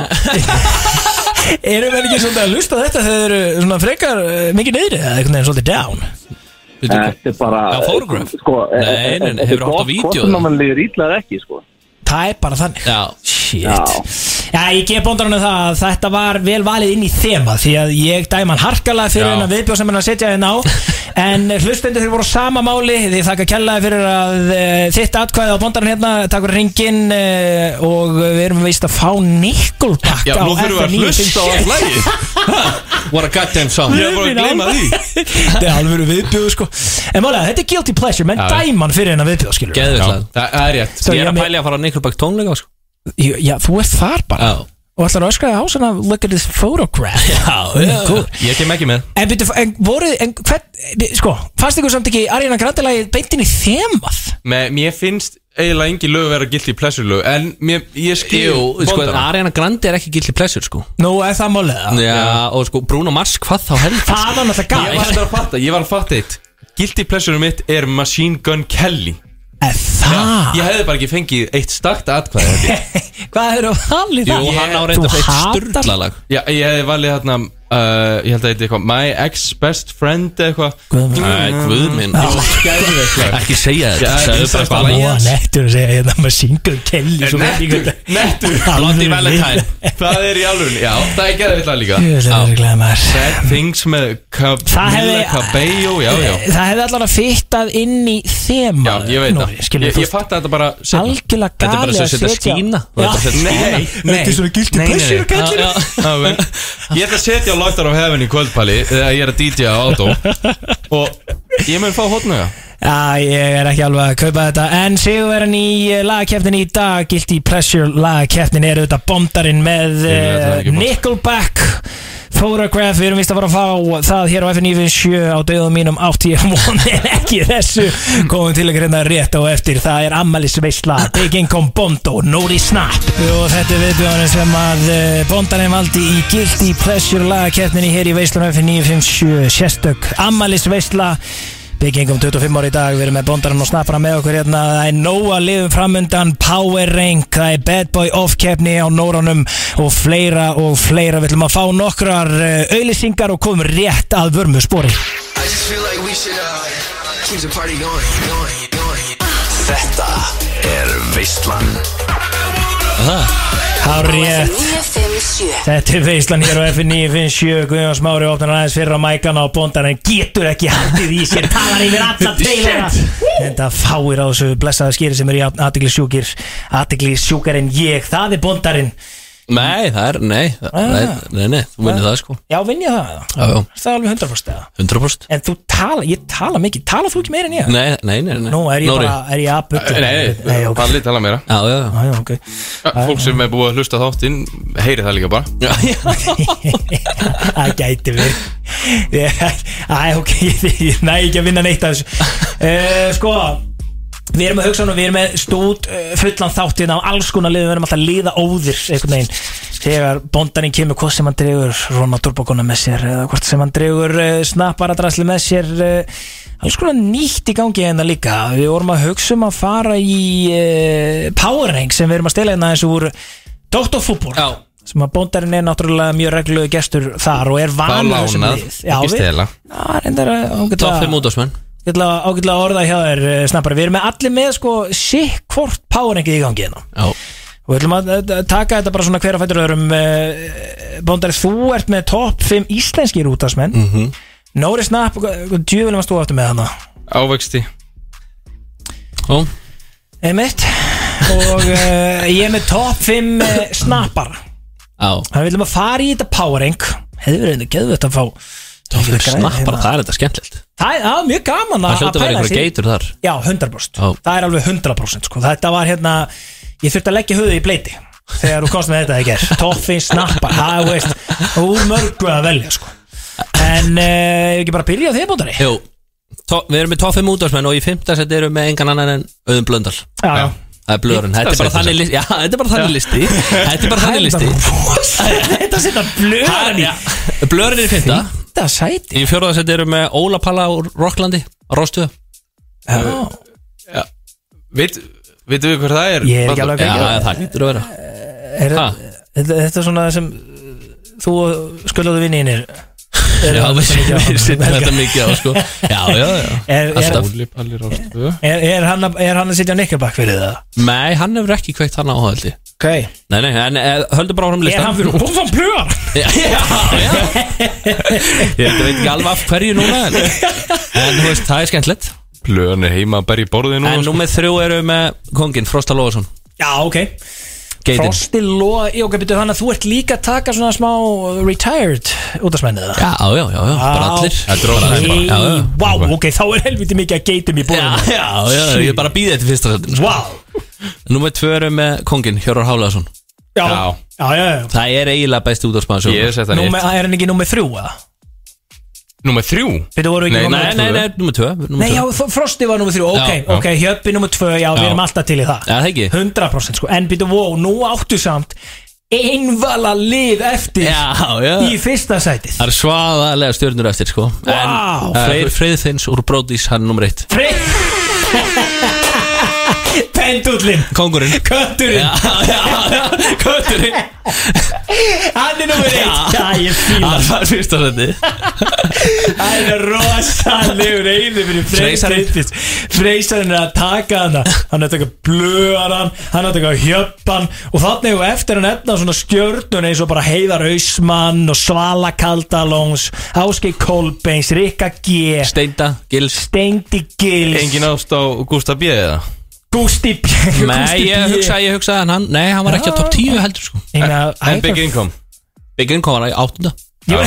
Erum við ekki svolítið að hlusta á þetta þegar þau eru svona frekar mikið niðri eða einhvern veginn svolítið down? Þetta er bara sko, Nei, hefur átt á vídeo hvort mann líður illa eða ekki sko. Það er bara þannig. Shit. Já, ég gef bondarinn það að þetta var vel valið inn í þema því að ég dæma hann harkalega fyrir hennar viðbjóð sem hann að setja hérna á. En hlustendur þeir voru á sama máli. Þið þakka kærlega fyrir að þitt atkvæði á bondarinn hérna. Takk fyrir hringinn og við erum veist að fá Nickelback á FM 957. Já, nú þurfum við að hlusta á allt lagið. What a goddamn song. Ég var að gleyma því. Þetta er alveg viðbjóð sko. En málega, þetta er guilty pleasure, menn dæman fyrir hennar viðbjóð skilur. Geðveikt. Það er rétt. Ég er að pælja að fara á Nickelback tónleika sko. Já, þú ert þar bara. Og ætlar að öskraði á svona look at this photograph. Já, ég kem ekki með. En byrju, sko, fannst ykkur samt ekki Ariana Grande lagið beint inn í þemað? Mér finnst eiginlega engin lög vera guilty pleasure lög. En ég skil sko, Ariana Grande er ekki guilty pleasure sko. Nú, er það málega? Já, og sko, Bruno Mars, hvað þá heldur? Það var náttúrulega gæt. Ég var að fatta eitt. Guilty pleasure mitt er Machine Gun Kelly. Það? Ég hefði bara ekki fengið eitt stakt atkvæði. Hvað er það valið það? Jú, hann á reynda eitt sturlalag. Já, ég hefði valið hérna ég held að þetta eitthvað My ex best friend eitthvað. Guðminn. Ekki segja þetta. Það var nettur að segja hérna Machine Gun Kelly. Nettur. Bloody Valentine. Það er í alvörunni. Já, það er geðvitað líka. Sad Things með Camila Cabello. Það hefði allavega fittað inn í þema. Já, ég veit það. Ég fatt að þetta bara algjörlega gali að setja skína. Þetta er svona guilty pleasure kallir. Ég ætla að setja Lockdown of Heaven í kvöldpali þegar ég er að DJ á Átó og ég mun fá hotnuga. Já, ég er ekki alveg að kaupa þetta. En sigurverðin í lagakeppnin í dag, guilty pleasure lagakeppnin er auðvitað bondarinn með Nickelback Photograph. Við erum vist að fara að fá það hér á FM 957 á döðum mínum 80 en ekki þessu. Komum til að hérna rétt á eftir. Það er afmælisveisla Big Income Bondo, Nóri Snap. Og þetta er viðbjóðanir sem að bondarinn valdi í guilty pleasure lagakeppninni hér í veislunum FM 957. Sérstök afmælisveisla Big Income 25 ári í dag. Við erum með bondarinn og snappara með okkur hérna. Það er nóg að liðum framundan. Power Rank, það er Bad Boy Off keppni á Nóranum og fleira og fleira. Við ætlum að fá nokkrar auglýsingar og komum rétt að vörmu spori. Þetta er Veislan. Hárrétt. Þetta er veislan hér á FM 957. Guðjón Smári opnar aðeins fyrir á mækana og bondarinn getur ekki haldið í sér. Talar yfir alla trailera. Þetta fáir á þessu blessaða skýri sem er athyglisjúkar en ég. Það er bondarinn. Nei, það er, nei, þú vinnir það sko. Já, vinn ég það? Já. Er það alveg 100% eða? 100%. En þú ég tala mikið, tala þú ekki meira en ég? Nei. Nú, er ég að butta? Nei, Palli tala meira. Já, ok. Fólk sem er búið að hlusta þáttinn, heyri það líka bara. Það gæti verið. Ok, næ ekki að vinna neitt af þessu. Sko, við erum að hugsa og við erum með stút fullan þáttin á alls konar liðum. Við erum alltaf að liða óðir einhvern veginn þegar bondarinn kemur, hvort sem hann dregur Rona Turbokona með sér eða hvort sem hann dregur snapparadrasli með sér. Alls konar nýtt í gangi hérna líka. Við vorum að hugsa að fara í Power Rank sem við erum að stela hérna eins úr Dr. Fútbol sem að bondarinn er náttúrulega mjög reglulegu gestur þar og er vanur þessum lið. Ekki stela. Top 5 útásmenn. Ég ætla ágætlega að orða hjá þér snappari. Við erum með allir með sko sikkvort powerrankið í gangi hérna. Já. Og við ætlum að taka þetta bara svona hver að fætur öðrum. Bóndari, þú ert með top 5 íslenskir útásmenn. Nóri Snapp, djöfulega varst þú aftur með hana? Ávexti Einmitt. Og ég er með top 5 snappar. Þannig við viljum að fara í þetta powerring. Hefði verið þetta geðvögt að fá top 5 snappar, það er þetta skemmtilegt. Það er mjög gaman að það hljóta að vera einhver geitur þar. Já, 100%. Það er alveg 100% sko. Þetta var ég þurfti að leggja höfuð í bleiti þegar þú komst með þetta í gerð. Top 5 snappar, það veist úr mörgu að velja sko. En ég ekki bara byrja á því bóndari. Jú, við erum með top 5 útvarpsmenn og í 5. seti erum við engan annan en Auðun Blöndal. Já. Það er blöðurinn, þetta er bara þannig listi. Já, þetta er bara þannig listi. Þetta er bara þannig listi. Þetta setja blöðurinn í. Blöðurinn er í 5. Þetta sæti. Í 4. seti erum við Óla Palla úr Rocklandi á Róstöðu. Já. Veitum við hver það er? Ég er ekki alveg ekki. Já, það lítur að vera. Þetta er svona sem þú skuldaðu vinninir. Já, við sittum þetta mikið á sko. Já. Ólipallir á stöðu. Er hann að sitja á Nickelback fyrir það? Nei, hann hefur ekki kveikt hann á höldi. Ok. Nei, en höldu bara á hann listan. Er hann fyrir ofan blöðar? Já. Ég veit ekki alveg af hverju núna. En þú veist, það er skemmtilegt. Blöðan er heima að berja í borðið núna. En númer 3 erum við með kongin, Frosta Lóðarsson. Já, ok. Frosti Lóðarsson, ok, betur þannig að þú ert líka að taka svona smá retired útvarpsmennið það? Já, bara allir. Það er rólega. Vá, ok, þá er helviti mikið að geitum í borðinu. Já, ég er bara að býða þetta fyrsta settin. Vá. Númer 2 erum við með kongin, Hjörvar Hafliðason. Já. Það er eiginlega besti útvarpsmaður. Ég sett hann í. Er hann ekki númer 3 eða? Númer 3? Nei, númer 2. Nei, já, Frosti var númer 3. Ok, Hjöppi númer 2, já, við erum alltaf til í það. Já, það ekki. 100% sko. En býtu, nú áttu samt einvala lið eftir í fyrsta sætið. Það er svaðalega stjörnur eftir sko. En Freyr Freyðfinns úr Bródís, hann er númer 1. Pendullin, kongurinn, kötturinn. Kötturinn. Hann er nummer 1. Já, ég fíla hann. Það var fyrsta seti. Það er rosalegur eyði fyrir Freyr. Freysarinn er að taka hana. Hann er að taka blöðaran, hann er að taka Hjöppan. Og þannig hefur eftir hann efna svona stjörnun eins og bara Heiðar Hausmann og Svala Kaldalóns, Ásgeir Kolbeins, Rikka G, Steindi Gils. Engin ást á Gústa B eða? Gústi B. Nei, ég hugsaði hann var ekki á top 10 heldur sko. En Big Income? Big Income var í 8. Já.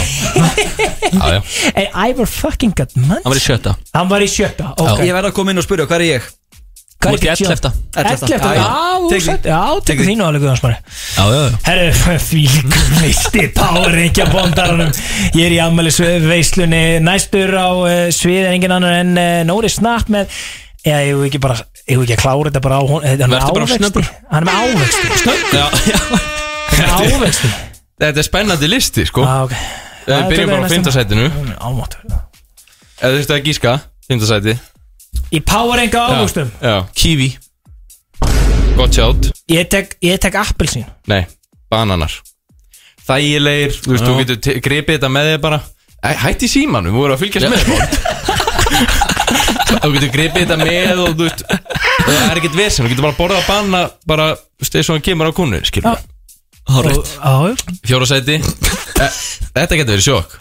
En Ivor fucking got money. Hann var í 7. Okay. Ég verði að koma inn og spyrja, hvað er ég? Þú ert í 11. 11. Já, tekur þínu alveg Guðansmári. Já. Herru, fílíkur veisti Powerringja bondaranum. Ég er í afmælisveislunni. Næstur á svið er engin annar en Nóri Snapp með. Ég hef ekki að klára þetta bara á hún. Hann er með ávexti. Snöggur. Ávexti. Þetta er spennandi listi sko. Okay. Við byrjum bara á 5. sætinu. Ámáttur. Eða þú veist að gíska 5. sæti. Í Powerringa ávextum. Kiwi. Gott sjátt. Ég tek appelsín. Nei, bananar. Þægilegir, þú veist, þú getur gripið þetta með þig bara. Hætti símanum, við vorum að fylgjast með bort. Þú getur gripið þetta með og þú veist, það er ekkert vesen. Þú getur bara borðað að banna bara eins og hann kemur á konu, skilur við. Hárrétt. 4. sæti. Þetta getur verið sjokk.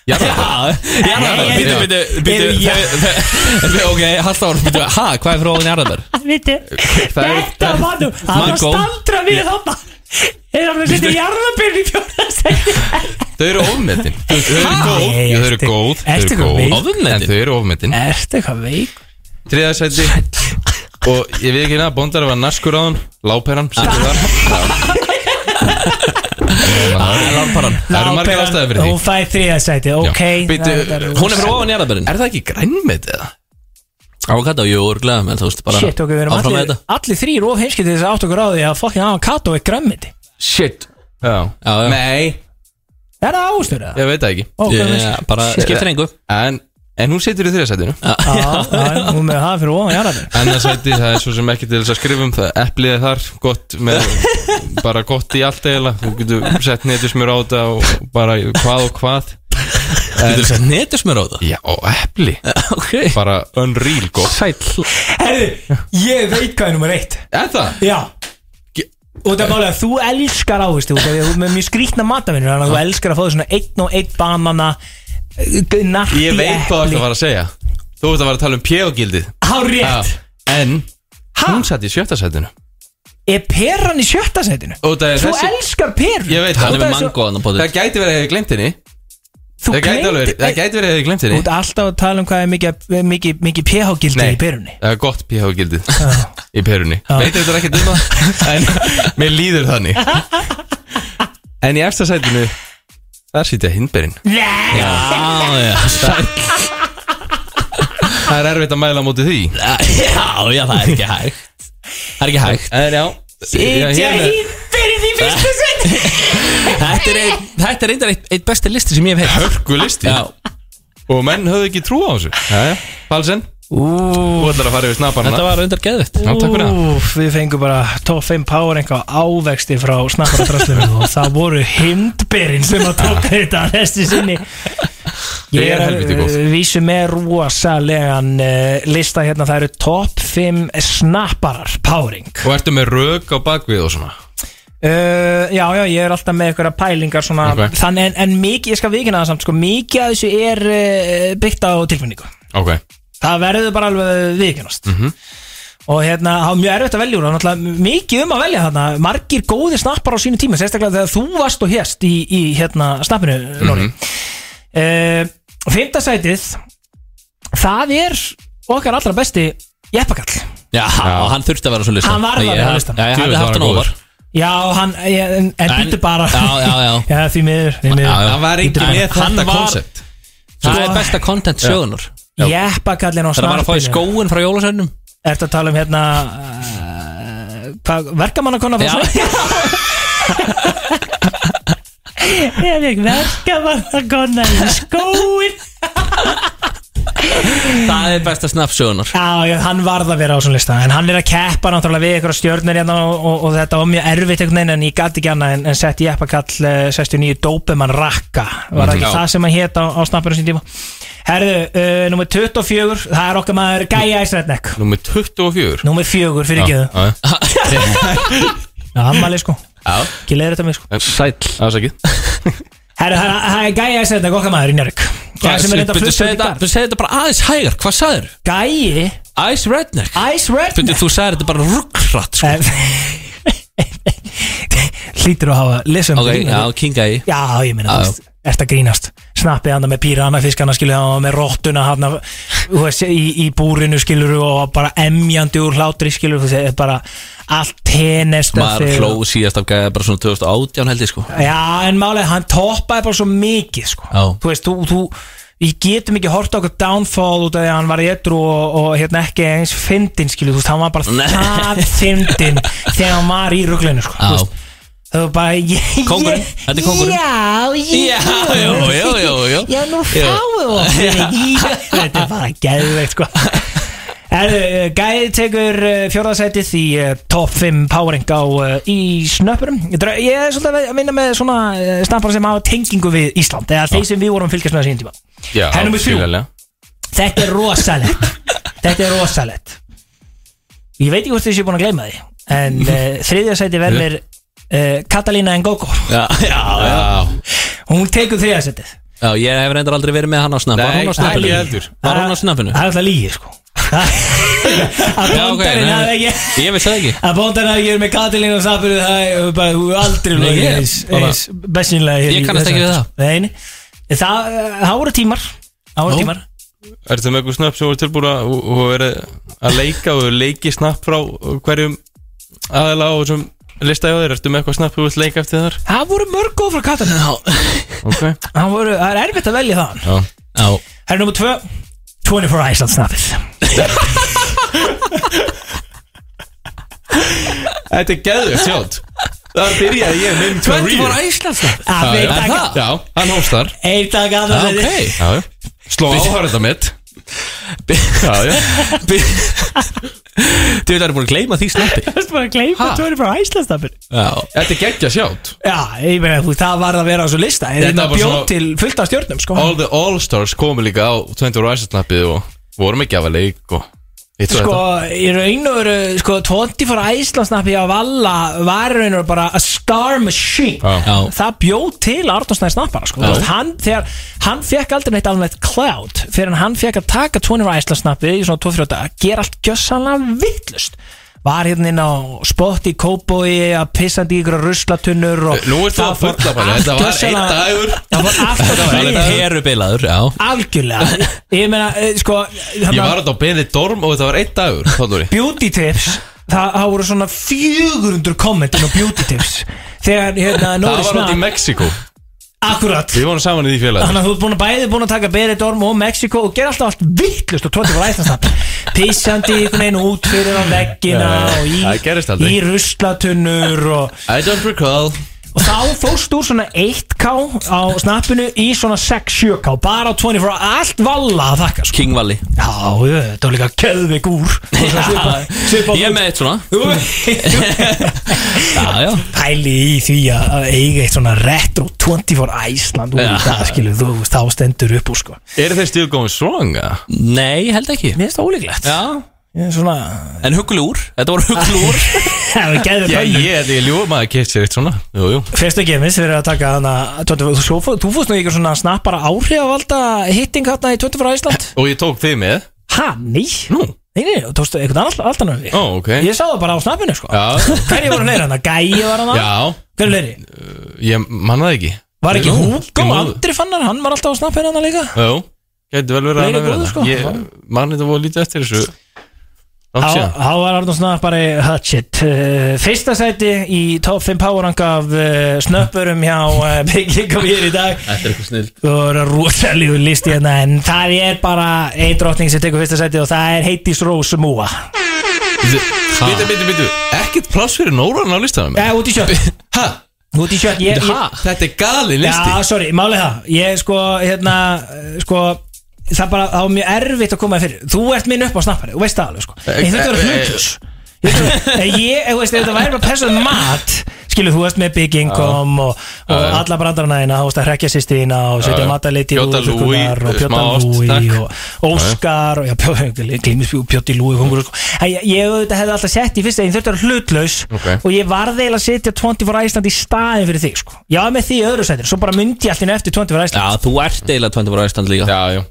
Ok, halda ára. Hvað er fyrir ofan jarðabær? Þetta var nú að staldra við þarna. Er það að setja jarðabær í 4. sæti? Þau eru ofmetin. Þau eru góð. En þau eru ofmetin. Ertu eitthvað veik? 3. sæti. Og ég veit ekki að bóndar var narskur á hann. Láperan Láperan. Það eru margir ástæði fyrir því. Hún fæði 3. sæti, ok. Hún er fyrir ofan jarðabærin. Er það ekki grænmeti eða? Avokado, jú, örglega. Men þú veist bara shit, ok, við erum allir 3 of heimskið til þess að átt okkur á því að fucking avokado er grænmeti. Shit. Nei. Er það ávöxtur eða? Ég veit það ekki. Bara skiptir engu. En hún situr í 3. sætinu. Hún með það fyrir ofan jarðabærin. Annað sæti, það er svo sem ekki til þess að skrifa það. Eplið er þar, gott með bara gott í allt eiginlega. Þú getur sett netusmjör á þetta og bara hvað Getur sett netusmjör á þetta? Já, og epli. Bara unreal gott. Sæll. Herðu, ég veit hvað er nummer 1. Er það? Já. Og það er málega að þú elskar ávexti. Þú er með mjög skrítna matavinnur. Þannig að þú elskar að fá þau svona 1 og 1 banana, narti epli. Ég veit hvað það var að segja. Þú ert að vera að tala PH-gildið Hárrétt En hún satt í 7. sætinu Er peran í 7. sætinu? Þú elskar peru Ég veit Hann er með mango Það gæti verið að ég glemt henni Það gæti verið að ég glemt henni Þú ert alltaf að tala hvað er mikið PH-gildið í perunni Það er gott PH-gildið í perunni Veitir þetta ekki það En mér líður þannig En í efsta sætinu þar sitja hindberinn Já Það er erfitt að mæla á móti því Já, það er ekki hægt Það er ekki hægt Sitja hindberinn í fyrsta sætinu Þetta er reyndar eitt besti listi sem ég hef heilt Hörku listi Og menn höfðu ekki trú á þessu Falsen Þú ætlar að fara yfir snapparna Þetta var reyndar geðvitt Við fengum bara top 5 power enga ávexti frá snapparadraslunum Og það voru hindberinn sem að tóka þetta þessi sinni Ég er að vísu með rosalegan lista hérna. Það eru top 5 snapparar powering Og ertu með rök á bakvið og svona? Já, ég er alltaf með einhverja pælingar svona, þannig, en mikið, ég skal vikina það samt sko, mikið af þessu er byggt á tilfinningu Það verður bara alveg vikinast Og hérna, það var mjög erfitt að velja úr náttúrulega mikið að velja þarna margir góðir snappar á sínu tíma sérstaklega þegar þú varst og hérst í hérna snappinu Nóri 5. sætið það er okkar allra besti Jeppakall Já, hann þurfti að vera svo listan Hann var að vera á listan Ég hafði haft hann óvar Já, en býttu bara Já, því miður Hann var ekki með þetta koncept Það er besta content sögunar Jeppakallin á snappinu Það var að fá í skóin frá jólasögnum Ertu að tala um hérna verkamannakonna frá svo? Ég veit verkamannakonna í skóin Það er besta snappsögunar Já, hann varð að vera á svona lista En hann er að keppa náttúrulega við ykkur stjörnur hérna og þetta var mjög erfitt einhvern veginn En ég gæti ekki annað en sett Jeppakall 69 Dopeman Rakka Var það ekki það sem hann hét á snappinu sín tíma Herðu, nummer 24 Það er okkar maður Gæja Æsrednek Nummer 24? Nummer 4 fyrir ekki Já, ammali sko Ekki leiður þetta mig sko Sæll Ásakið Herru, það er Gæja Æsrednek okkar maður í Njörg Þú segir þetta bara aðeins hægar Hvað sagður? Gæji Æsrednek Þú segir þetta bara ruggfratt sko Hlýtur að hafa lesum Ok, já, King Gæji Já, ég meina það Ert að grínast Snappið hann með píranafiskana skilur hann með rottuna hann í búrinu skilur og bara emjandi úr hlátri skilur það er bara allt tenest maður hló síðast af Gæja bara svona 2018 held ég sko Já en málega hann toppaði bara svo mikið sko þú veist við getum ekki hort á okkur downfall út af því að hann var í edru og hérna ekki eins fyndin skilur þú veist hann var bara það fyndin þegar hann var í ruglinu sko þú veist það var bara Kóngurinn, þetta er kóngurinn Já, nú fáum við Þetta er bara geðveikt sko Gæði tekur 4. sætið í top 5 powering á í snöppurum Ég er svolítið að vinna með svona snappar sem hafa tengingu við Ísland eða þeir sem við vorum fylgjast með sín tíma Númer 3 Þetta er rosalegt Ég veit ekki hvort þið séu búin að gleyma því en 3. sætið verður Katalína Ngoko Já Hún tekur 3. sætið Já, ég hef reyndar aldrei verið með hann á snapp Var hún á snappinu? Var hún á snappinu? Það er alltaf lígi sko Að bóndarinn hafði ekki Ég veist það ekki Að bóndarinn hafði ekki með Katalína á snappinu Það er bara, þú er aldrei eins bessinlega Ég kannast ekki við það Nei, það voru tímar Er þetta með eitthvað snapp sem voru tilbúin og verið að leika og leiki snapp frá hverjum aðeila á þessum lista hjá þér, ertu með eitthvað snapp þú vilt leika eftir þar? Það voru mörg góð frá Katalínu Það er erfitt að velja það Það er nummer 2 24 Iceland snappið Þetta er geðvegt sjátt Það byrjaði ég með 24 Iceland snappið Já, hann hóstar Eitt dag að það Sló áhörða mitt Þú er búin að gleyma því snappi Þú er búin að gleyma 24 Iceland snappið Þetta er geggja sjátt Já, ég meina það var að vera á svo lista Þetta bjóð til fullt af stjórnum sko All the All-Stars komu líka á 24 Iceland snappið og vorum ekki af að leik og Sko, í raun og veru sko, 24 Æslandsnappi á Valla var í raun og veru bara a star machine Það bjóð til Arnór Snær snappara sko. Þegar hann fekk aldrei neitt alveg cloud fyrir hann fekk að taka 24 Æslandsnappi í svona 2-3 daga gera allt gjössanlega vittlust var hérna inn á spott í Kópavogi að pissandi í ykkur ruslatunnur Nú er það fullafæli, þetta var einn dagur Það var alltaf Herubilaður, já Algjörlega Ég meina, sko Ég var þetta á Benidorm og þetta var einn dagur Beauty tips Það voru svona 400 kommentin á beauty tips Þegar, hérna, Það var átt í Mexiko Akkurat Við vorum saman í því félagi Þannig að þú ert búin að taka Benidorm og Mexiko og gera alltaf allt vittlust og 24 Æslandsnappi Pissandi einhvern veginn út fyrir á veggina og í ruslatunnur I don't recall Og þá fórst úr svona 1K á snappinu í svona 6-7K bara á 24, allt Valla að þakka sko. King Valli Já, þetta var líka keðveik úr Ég er með eitt svona Já Pæli í því að eiga eitt svona retro 24 Æsland úr í dag, skilu, þú veist, þá stendur upp úr sko. Eru þeir still going strong? Nei, held ekki Mér finnst það ólíklegt Já Svona... En huggulúr, þetta voru huggulúr Ég ljúið maður að kemst sér eitt svona Fyrst ekki mis fyrir að taka hana Þú fórst nú eitthvað svona snappara áhrifavalda hitting hérna í 24 Æsland Og ég tók þig með Nei? Nei, þú tókstu eitthvað alltaf okay. Ég sá það bara á snappinu sko. Hverju voru hlera hana? Gæi var hana? Já Hverju hleri? Ég manna það ekki Var ekki Hugo Andri fannar? Hann var alltaf á snappinu hana líka Jú, gæti vel verið að vera sko. Ég manni þetta voru lítið eftir þessu Há var Arnór Snær bara í Hutchit Fyrsta sæti í top 5 powerrank af snöppurum hjá Bygging og í dag Þetta er eitthvað snill Það voru rosalíu listi hérna En það er bara ein drottning sem tekur fyrsta sæti og það er Heiðdís Rós Múa Bitu Ekkert pláss fyrir Nóran á listanum út í sjött Út í sjött Þetta er gali listi Já, sorry, málið það Ég það var mjög erfitt að koma fyrir Þú ert minn upp á snappari og veist það alveg sko. En þetta var hlutus Þetta væri bara persóð mat Skilu, þú veist með Big Income og alla brandarana þína Þú veist að hrekkja sýstina og setja mataleiti Pjóta Lúi og Pjóta Lúi og Óskar og Pjóti Lúi Ég hefði alltaf sett í fyrsta Ég þurfti að vera hlutlaus og ég varði eiginlega að setja 24 Æsland í staðin fyrir þig sko. Já, með því öðru sætir Svo bara myndi ég alltaf eftir 24 Æsland Já, þú ert eiginlega 24 Æsland líka Já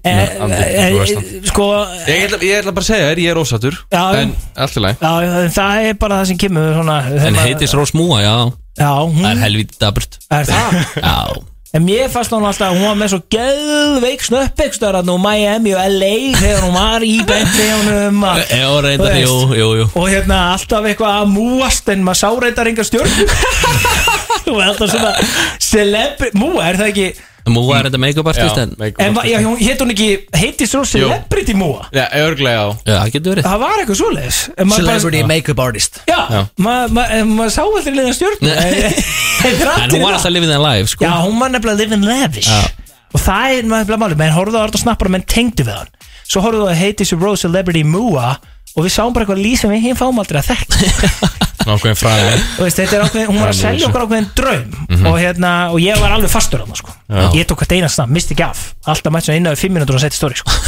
sko Ég ætla bara að segja þér, ég er ósattur En allt í lagi Það er bara það sem kemur svona, En Heiðdís Rós Múa, já Það er helvítið daburt Er það? Já En mér fannst hún alltaf, hún var með svo geðveik snöppekstöðar Nú Miami og LA þegar hún var í Bentleyunum Já, reyndar, jú Og hérna alltaf eitthvað að múast En maður sá reyndar engar stjórn Þú er alltaf svona Múa, er það ekki Múa er þetta make-up artist En hétt hún ekki Heiðdís Rós Celebrity Múa? Já, örglega Já, það getur verið Það var eitthvað svoleiðis Celebrity make-up artist Já, maður sá alltaf liðan stjórn En hún var alltaf living in life sko. Já, hún var nefnilega living lavish Og það er nefnilega máli Menn horfðu á Arnór Snappara, menn tengdu við hann Svo horfðu á Heiðdís Rós Celebrity Múa Og við sáum bara eitthvað líf sem við fáum aldrei að þekka Ákveðin fræði Hún var að selja okkur ákveðin draum og ég var alveg fastur á það sko. Ég tók hvert einast snab, misti ekki af Alltaf mætti svona innan við 5 mínútur og setti stóri sko.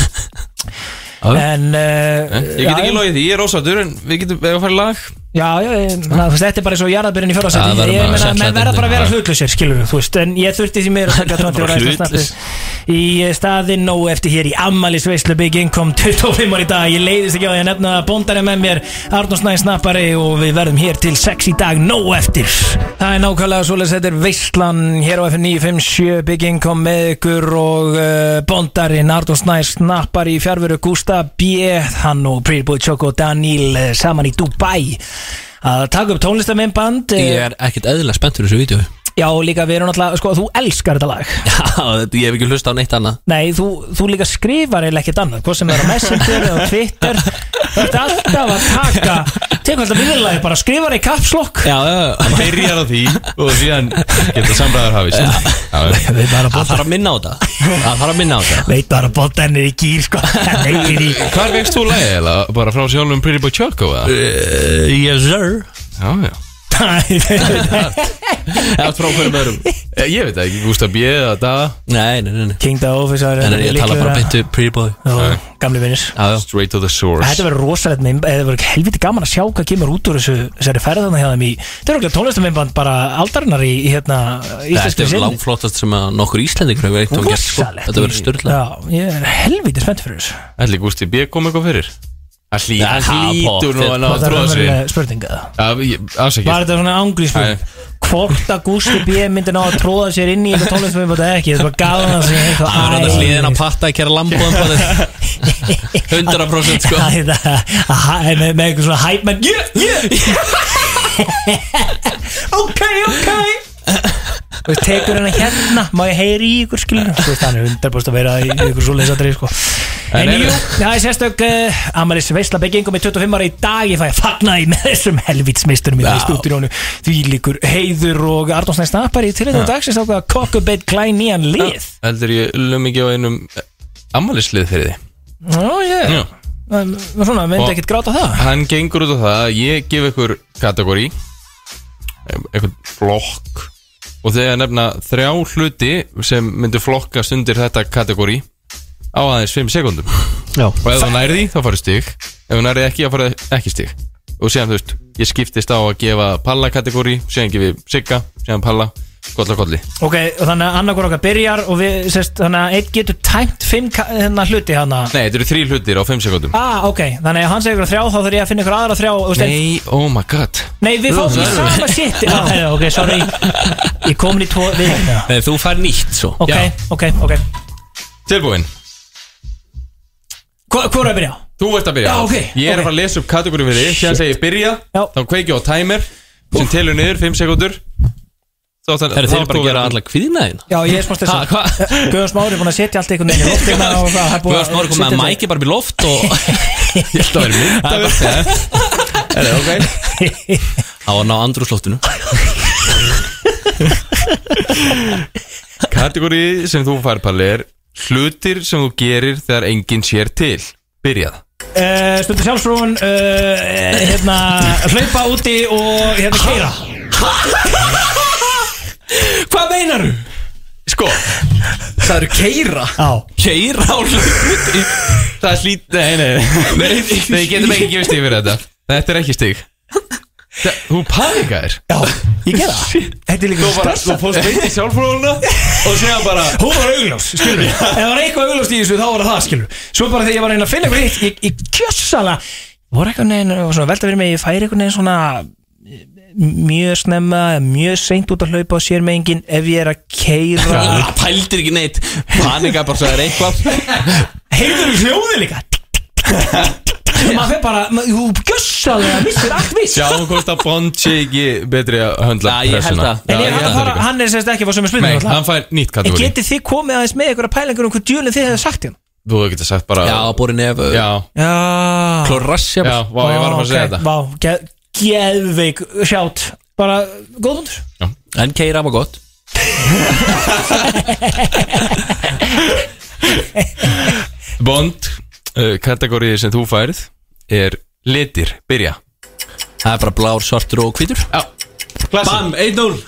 En ég get ekki logið því, ég er ósáttur En við getum að fara í lag Já, þetta er bara eins og jarðabyrjun í fjórða sæti Ég meina, menn verða bara að vera hlutlausir skilur þú veist, en ég þurfti því mér að taka 24 Æslandsnappið í staðinn og eftir hér í afmælisveislu Big Income 25 ári í dag, ég leiðist ekki á því að nefna bóndarinn með mér, Arnór Snær snappari og við verðum hér til 6 í dag nóg eftir, það er nákvæmlega svoleiðis, þetta er veislan hér á FM 957 Big Income með ykkur og bóndarinn Arnór Snær snappari í fjárveru Gústa B, hann og Pretty Boy Choco Daniel saman í Dubai að taka upp tónlistamindband. Ég er ekkert eðlilega spennt fyrir þessu vídeo. Já, líka við erum náttúrulega, sko, þú elskar þetta lag. Já, ég hef ekki hlusta á neitt annað. Nei, þú líka skrifar eða ekkert annað, hvað sem er á Messenger eða Twitter. Þú ert alltaf að tekur alltaf viðlagi, bara skrifar í kapslokk. Já, hann byrjar á því og síðan getur samræður hafið. Það þarf að minna á þetta. Það þarf að minna á þetta. Veit bara að boltan er í gýr, sko. Hvar vext þú lagið, eða bara frá sjálfum Pretty Boy Choco, eða? Yes, sir. Já. Eða frá hverjum öðrum. Ég veit ekki, Gustaf B. eða Daða. Nei King Da Office. En ég tala bara beintu Pretty-Boy. Gamli vinnir. Straight to the source. Þetta verður rosalegt með, það verður helviti gaman að sjá hvað kemur út úr þessari ferðarna hjá þeim í. Þetta er okkur tónlistamindband bara aldarinnar í íslenskri Þetta er langflottast sem að nokkur Íslendingur hefur eitt og gert sko. Þetta verður störðlega. Já, ég er helviti spennt fyrir þessu. Ætli Gústi B. kom eitthvað fyrir? Hann hlýtur nú að ná að tróða sig. Það er spurning eða? Afsækjum. Var þetta svona ángrísspurning? Hvort að Gústi B. myndi ná að tróða sér inn í eitthvað tónlistamindband eða ekki? Þetta var gaman að segja eitthvað. Það er þetta hliðin að patta að kæra lambúðan 100% sko. Með eitthvað svona hype man. Ok Þú veist, tekur hennar hérna, má ég heyri í ykkur skilur. Þú veist, hann er 100% að vera í ykkur svo leysadrið sko. En jú, það er sérstök Amaris veisla byggingum í 25 ára í dag. Ég fæ að fagna í með þessum helvitsmeistunum í stúdíónu. Því líkur Heiður og Arnór Snær Snappari til þetta dagsins ákveða Kokkubeit Klein nýjan lið. Heldur ég mikið á einum Amaris-lið fyrir því. Svona, myndi ekkert gráta það. Hann gengur út á það að ég gef ykkur kategóri, eitthvað flokk, og þegar nefna 3 hluti sem myndu flokkast undir þetta kategóri á aðeins 5 sekundum. Og ef þú nærði þá farið stig, ef þú nærði ekki þá farið ekki stig. Og síðan þú veist, ég skiptist á að gefa Palla kategóri, síðan gefi Sigga, síðan Palla, kolla kolli. Ok, og þannig að annarkur okkar byrjar og við, sérst, þannig að einn getur tæmt 5 hluti hana. Nei, þetta eru 3 hlutir á 5 sekundum. Ok, þannig að hann segir ykkur 3, þá þurf ég að finna ykkur aðra 3. Nei, oh my god. Nei, við fáum því sama shit. Ok, sorry. Ég komin í 2 við. Nei, þú fær nýtt svo. Ok. Tilbúin. Hvor er að byrja? Þú ert að byrja. Ég er að fara að lesa upp kategóri fyrir þig. Síðan segir ég byrja. Þá kveiki á timer sem telur niður 5 sekundur. Þeir bara að gera alla kvíðnaðin. Já, ég er smá stessa. Guðjón Smári er búin að setja allt einhvern veginn í loftina. Guðjón Smári kom með mæki bara í loft og ég held að vera myndaður. Ok. Á að ná andrúsloftinu. Kategóri sem þú fær, Palli, er hlutir sem þú gerir þegar enginn sér til. Byrjað. Stundu sjálfsfrúin, hlaupa úti og keyra. Hvað meinar þú? Sko, það eru keyra. Keyra á hluti. Það er slít. Nei, við getum ekki gefið stig fyrir þetta. Þetta er ekki stig. Þú panikaðir. Já, ég gera það. Þetta er líka stressa. Þú fórst veit í sjálfsfróðuna og séðan bara hún var augljós, skilur. Ef það var eitthvað augljóst í þessu þá var það, skilur. Svo bara þegar ég var að finna eitthvað hitt, ég kjössala voru eitthvað neginn og svona velta fyrir mig, ég færi eitthvað neginn svona mjög snemma, mjög seint út að hlaupa og sér með enginn ef ég er að keyra. Pældir ekki neitt. Panika bara svo það er eitthvað. Heyrður þú hljóðið líka? Maður fyrir bara, þú gjössalega missir allt viss. Sjáum hvort að Bond sé ekki betri að höndla pressuna. En ég held að hann er sérst ekki að fá sömu spurningu. Nei, hann fær nýtt kategóri. En getið þið komið aðeins með einhverja pælingur um hvað djúlinn þið hefði sagt hérna? Þú hefði getið sagt bara já, bóri nefu. Já. Klórassja. Já, vá, ég var að segja þetta. Vá, geðveik sjátt. Bara góðundur. En keira var gott. Bond, kategórið sem þú færið er litir, byrja. Það er bara blár, svartur og hvítur. Já, klassi. Bam, 1-0.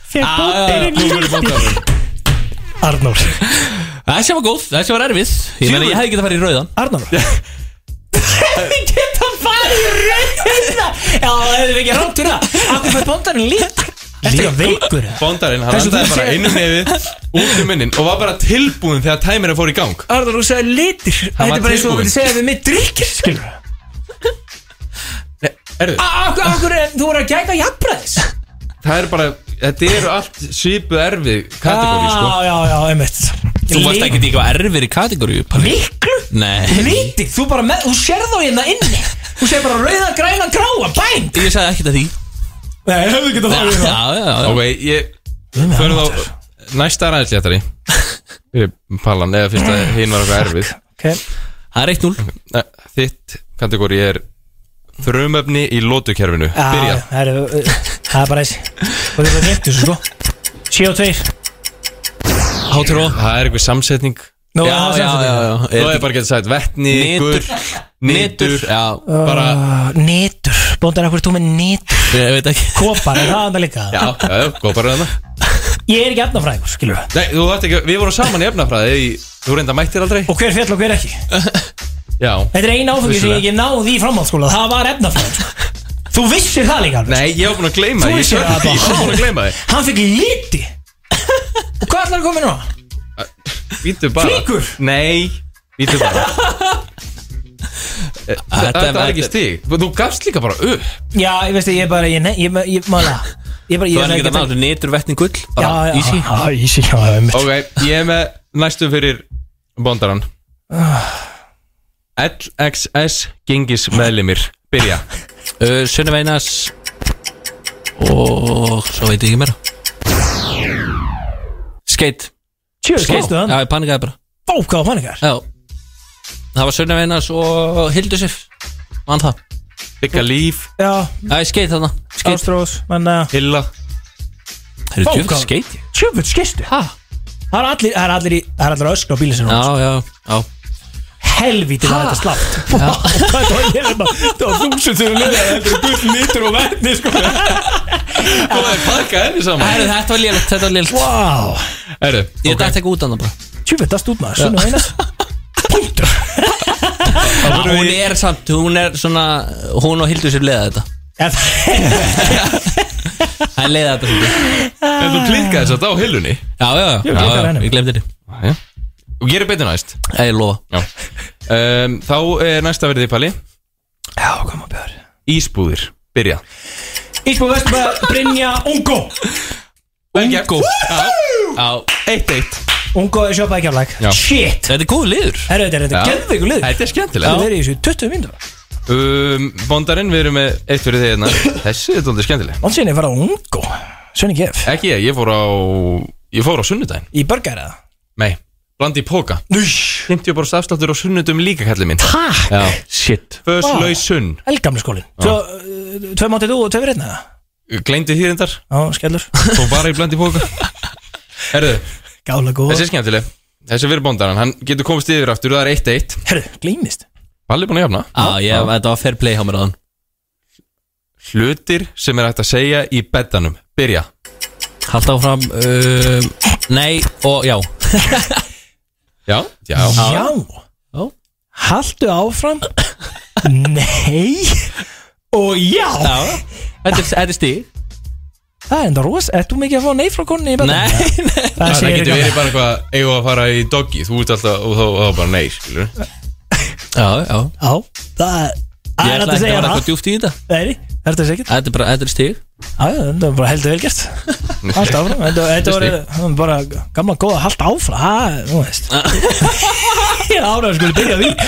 Arnór. Þessi var góð, þessi var erfið. Ég meina, ég hefði getað farið í rauðan. Arnór. Hefði getað farið í rauðan. Já, það hefði ekki rátt fyrir það. Akkur fær Bondarinn lit. Þetta er veikur. Bondarinn, hann andaði bara einu nefið út munnin og var bara tilbúin þegar tæmirinn fór í gang. Arnór, þú segði litir. Þetta er bara eins og þú vilja segja við mig drikkir, skilur. Akkur þú voru að gæta jafnræðis. Það er bara, þetta eru allt svipuð erfið kategóri, sko. Já, einmitt. Þú varst ekki eitthvað erfið í kategóri. Miklu? Nei. Lítið, þú bara með, þú sér þá hérna inni. Þú sér bara rauða, græna, gráa, bæn. Ég sagði ekkert að því. Nei, hefðu ekki það farið það. Já. Ok, ég fyrir þá næsta ræðisléttari fyrir Pallan, eða fyrst að hinn var eitthvað erfið. Ok. Það er 1-0. Þitt kategóri er frumefni í lótukerfinu. Byrja. Það er bara þessi. Og þetta er glemt þessu, sko. CO2. H2O. Það er eitthvað samsetning. Já. Þú hefur bara getið sagt vetni, Nitur. Bara Nitur. Bóndar, af hverju þú með nýtur? Ég veit ekki. Kopar, er það anda líka? Já, kopar er það. Ég er ekki efnafræðingur, skilur við. Nei, þú vart ekki, við vorum saman í efnafræði. Þú reynda mættir aldrei. Og hver fjall og hver ekki? Já. Þetta er eina áfengi sem ég ekki náði í framhaldsskóla. Það var efnafræði. Þú vissir það líka alveg. Nei, ég var búin að gleyma. Þú vissir það Ég var búin að gleyma þig. Hann fikk liti. Og hvað ætlar að koma núna? Vítu bara. Flíkur? Nei, vítu bara. Þetta er ekki stig. Þú gafst líka bara upp. Já, ég veist ég bara, ég mála. Þú er ekki að náðu nýtur vetning gull. Bara easy. Já, easy, já. Ok, ég er með næstum fyrir bondaran. LXS gengis meðlimir. Byrja. Sunniva Einars. Og svo veit ég ekki meira. Skate. Skeistu það? Já, ég panikaði bara. Ó, hvað var panikar? Já. Það var Sunniva Einars og Hildur Sif. Mann það. Bygga líf. Já. Já, ég skate þarna. Ástrós, menn Hilla. Það eru djöfull skate. Djöfull skeistu? Hæ? Það er allir að öskra á bílinn sinni. Já. Helvítið var þetta slátt. Það var 1000 sem við liðið. Þetta er gull, nýtur og verðni, sko. Hvað er pakka henni saman? Þetta var lélitt. Vá. Ég dætti ekki út annað bara. Tjúfið, það stúd maður. Sunniva Einars. Punktur. Hún er samt, hún er svona. Hún og Hildur Sif leiða þetta. Það leiða þetta svona. En þú klikkaði þess að það á Hillunni? Já, ég glemdi þetta. Og gerir betur næst. Ég lofa. Þá er næsta verðið í Palli. Já, hvað maður björ. Ísbúðir, byrja. Ísbúð Vesturbæjar, Brynja, Ungo. Ungo. Já, 1-1. Ungo er sjópaði Keflavík. Shit. Þetta er góð liður. Þetta er geðveikur liður. Þetta er skemmtilega. Það verið í þessu 20 mínútur. Bondarinn, við erum með eitt fyrir þig hérna. Þessi er doldið skemmtileg. Onsinni var á Ungo. Svenni Gef. Ekki ég fór á sunnudaginn. Í burger eða? Nei, blandi í póka. 50% afsláttur á sunnudum líka, kallið minn. Takk. Já, shit. Föslaus sunn. Elgamli skólinn. 2 mánuðir þú og 2 fyrir hérna? Gleymdi því þindar. Já, skellur. Fór bara í blandi í póka. Herðu, gála góð. þessi er skemmtileg. Þessi fyrir bondarann, hann getur komist yfir aftur. Það er 1-1. Herðu, gleymist. Palli búin að jafna. Þetta var fair play hjá mér aðan. Hlutir sem er hægt að segja í beddanum. Byrja. Halda áfram. Nei og já. Já. Haldu áfram. Nei og já. Þetta er stig. Það er enda ros. Ertu mikið að fá nei frá konni í beddanum? Nei. Það getur verið bara eitthvað eigum að fara í doggi. Þú ert alltaf og þá bara nei, skilur. Já. Það er Ég ætla ekki að vera eitthvað djúft í þetta. Nei, þetta er sikkert. Þetta er stig. Já, þetta var bara heldur vel gert. Halda áfram. Þetta var bara gamla góða halda áfram. Nú veist. Ég er ára að skulle byrja því.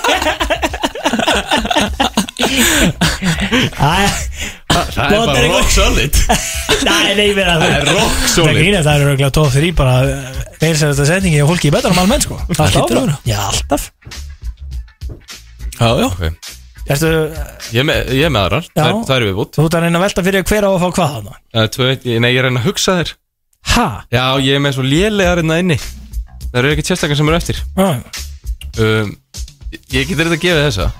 Það er bara rock solid. Nei, vera það er rock solid. Það er örgulega top 3 bara meilsæðasta setningi og fólki í betanum almenn, sko. Halda áfram. Já, alltaf. Já. Ég er með aðrar. Það er viðbútt. Þú ert að reyna að velta fyrir hver á að fá hvað þarna? Nei, ég reyna að hugsa þér. Hæ? Já, ég er með svo lélegar hérna inni. Það eru ekki sérstakar sem eru eftir. Ég getur þetta að gefa þessa.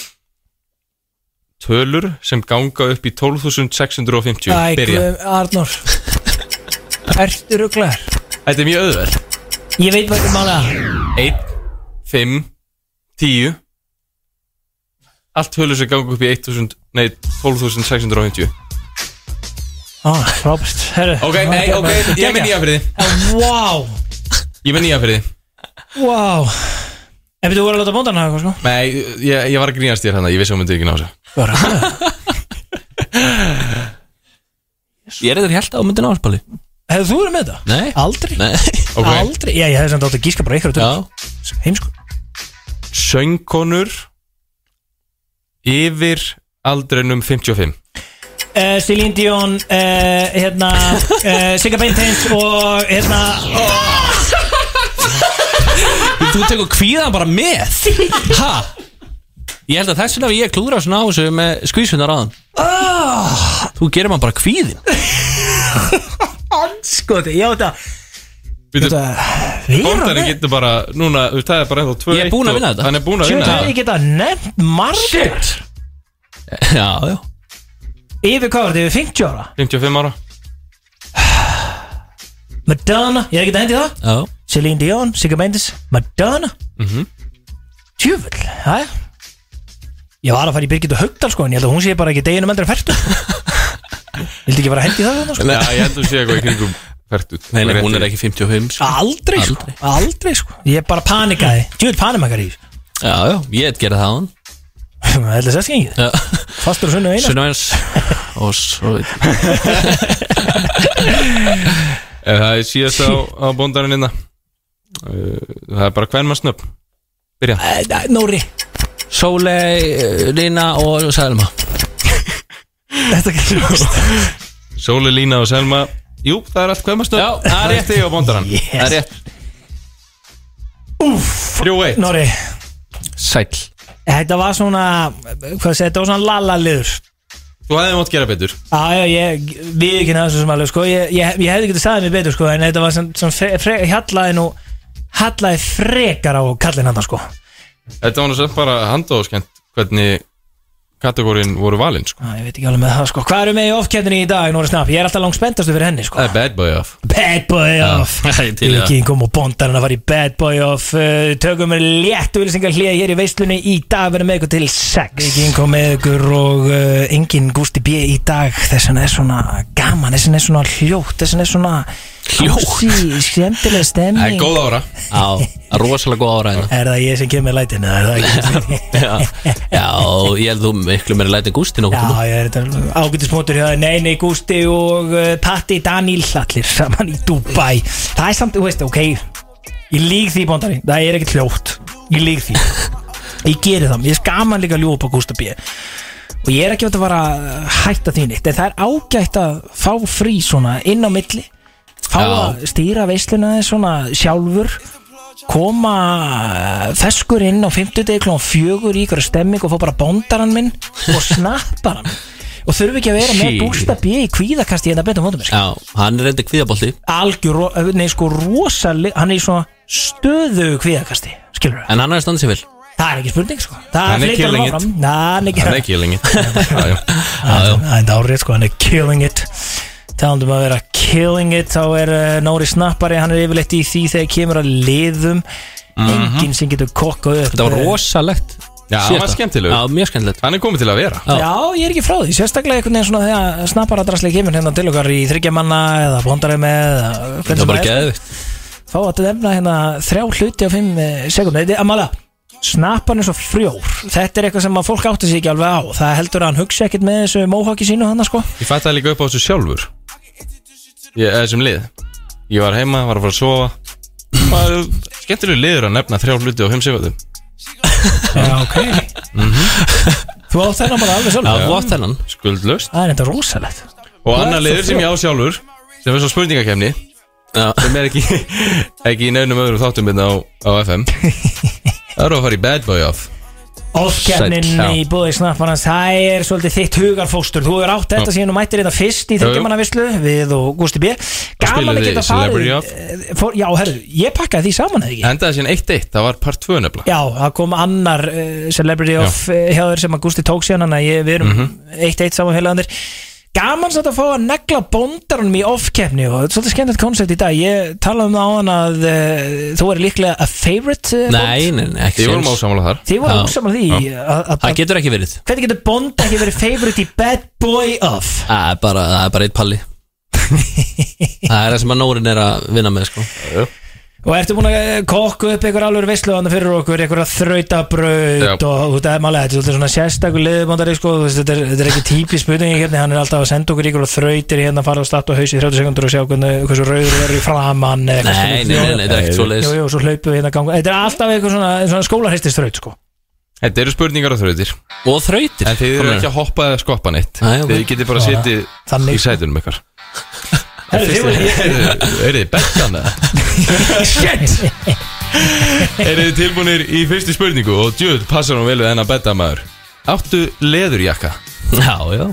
Tölur sem ganga upp í 12.650. Byrja. Arnór, ertu ruglar? Þetta er mjög auðvelt. Ég veit hvað þú mála. 1, 5, 10. Allt tölur sem ganga upp í 12.650. Frábært. Ok, ég er með nýja fyrir þið. Wow. Ég er með nýja fyrir þið. Wow. Ef þú voru að láta bóndan hafa eitthvað, sko? Nei, ég var að grínast þér hérna. Ég vissi að hún myndi ekki ná þessu. Ég er eitthvað held á myndin áspali. Hefðu þú verið með þetta? Nei. Aldrei? Okay. Aldrei? Já, ég hefði samt átt að gíska bara ykkur heimsku. Söngkonur yfir aldrinum 55. Celine Dion, Sigga Beinteins og Þú tekur kvíðan bara með. Ha? Ég held að þess vegna ég klúðra svona á þessu með skvísunar aðan. Þú gerir maður bara kvíðin. Anskoti, ég átt að Bóndari getur bara, núna, það er bara eitthvað 2-1. Ég er búin að vinna þetta. Hann er búin að vinna þetta. Ég geta nefnt margir. Já. Yfir hvað var þetta, yfir 50 ára? 55 ára Madonna, ég hef ekki að hendi það Já Celine Dion, Sigga Mendes, Madonna Tjúfull, hæ Ég var að fara í Birgitta Haugdal sko en ég held að hún sé bara ekki deginum eldri en 40 Vildi ekki bara hendi það sko? Já, ég held að hún sé eitthvað í kringum 40 Nei, hún er ekki 55 sko. Aldrei sko Ég bara panikaði, tjúfull panimakar í Já, ég gerði það á hann Það er þess skengið Fastur og sunnu eina Sunnu eins Og svo Það er síðast á bóndarinn innan Það er bara hvernmannsnöfn Byrja Nóri Sóley, Lína og Selma Þetta getur Sóley, Lína og Selma Jú, það er allt hvernmannsnöfn Já, það er rétt í á bóndarinn Það er rétt 3-1 Nóri Sæll Þetta var svona Hvað segir, þetta var svona lala-liður Þú hefði mátt gera betur Já, ég við ekki næstu sem alveg sko Ég hefði getið staðið mig betur sko En þetta var hallaði frekar á kallinn hann sko Þetta var náttúrulega bara handóðskent Hvernig kategórin voru valinn sko. Ég veit ekki alveg með það sko Hvað eru með í off-keppninni í dag, Nóri Snapp? Ég er alltaf langt spenntastu fyrir henni sko Það er Bad Boy Off Bad Boy Off Ekki kom og bóndarinn að fara í Bad Boy Off Tökum við létt auðlýsingar hlýja hér í veislunni Í dag verðum við ykkur til 6 Ekki kom með ykkur og engin Gústi B í dag Þess vegna er svona gaman Þess vegna er svona hljótt Þess vegna er svona skemmtileg stemning Það er góð ára Já, rosalega góð ára Er það ég sem kemur lætinu? Já, ég held þú miklu meira læti Gústi nokkuð Já, ég er þetta ágættismótur hjá Nei, Gústi og Patti Daniel allir saman í Dubai Það er samt, þú veist, ok Ég lík því bóndari, það er ekkert hljótt Ég lík því Ég geri það, ég skaman líka ljúpa Gústa B Og ég er ekki að fara að hætta því neitt En það er ágætt að fá frí svona inn á milli Fá að stýra veisluna þess svona sjálfur Koma feskur inn á 50 degi klón 4 í ykkur stemming og fá bara bóndarann minn og snappar hann og þurfi ekki að vera með Gústa B í kvíðakasti hérna betur mótum Já, hann er reyndi kvíðabolti Algjör, nei sko rosalega Hann er í svona stöðu kvíðakasti Skilur það? En hann er að standa sér vel Það er ekki spurning sko Hann er killing it Hann er killing it Það er árið sko, hann er killing it Talandum að vera killing it Þá er Nóri Snappari Hann er yfirleitt í því þegar kemur að liðum Enginn sem getur kokkað upp Þetta var rosalegt Já, hann var skemmtilegur Já, mjög skemmtilegt Hann er komið til að vera Já, ég er ekki frá því Sérstaklega einhvern veginn svona þegar Snapparadrasli kemur hérna til okkar í 3 manna eða bóndari með Það var bara geðvikt Fá að nefna hérna 3 hluti á 5 sekundar Þetta er aðmála Snappan er svo frjór Þetta er eitthvað sem að fólk átti sig ekki alveg á Það heldur að hann hugsa ekkert með þessu móhaki sínu hann sko Ég fætti það líka upp á þessu sjálfur Þessum lið Ég var heima, var að fara að sofa Skemmtilegur liður að nefna 3 hluti á 5 sekundum Já, ok Þú átt þennan bara alveg sjálf Já, þú átt þennan Skuldlaust Það er þetta rosalegt Og annar liður sem ég á sjálfur Sem er svo spurningakefni Sem er ekki í nefnum öðrum þáttum á FM Það eru að fara í Bad Boy Off Off-keppnin í búði Snapparans Það er svolítið þitt hugarfóstur Þú hefur átt þetta síðan og mættir þetta fyrst í 3 manna veislu Við og Gústi B Gaman að geta farið Já, herru, ég pakkaði því saman eða ekki Endaði síðan 1-1, það var part 2 nefnilega Já, það kom annar Celebrity Off hjá þér sem að Gústi tók síðan Þannig að við erum 1-1 saman heilagandir Gaman satt að fá að negla bóndarunum í off-keppni og þetta er svolítið skemmtilegt koncept í dag Ég talaði það á hann að þú er líklega a favorite Nei, ekki Þið vorum ósammála þar Þið vorum ósammála því Það getur ekki verið Hvernig getur bónd ekki verið favorite í Bad Boy Off? Það er bara eitt palli Það er það sem að Nórin er að vinna með sko Og ertu búin að kokka upp einhver alveg veisluðan fyrir okkur, einhverja þrautabraut og þetta er málega, þetta er svona sérstakur liðbóndari sko, þetta er ekki típisk spurningi hérna, hann er alltaf að senda okkur einhverja þrautir hérna, fara á start og haus í 30 sekundur og sjá hversu rauður verður í framann Nei, þetta er ekkert svoleiðis Jú, svo hlaupu hérna ganga, þetta er alltaf eitthvað svona skólarheististraut sko Þetta eru spurningar og þrautir Og þrautir En þið eru ekki að hoppa eða skoppa neitt Þið getið bara að setja í sætunum ykkar Er þið bettan eða? Shit Er þið tilbúinir í fyrstu spurningu og djúð passar hún vel við þennan bettamaður Áttu leðurjakka? Já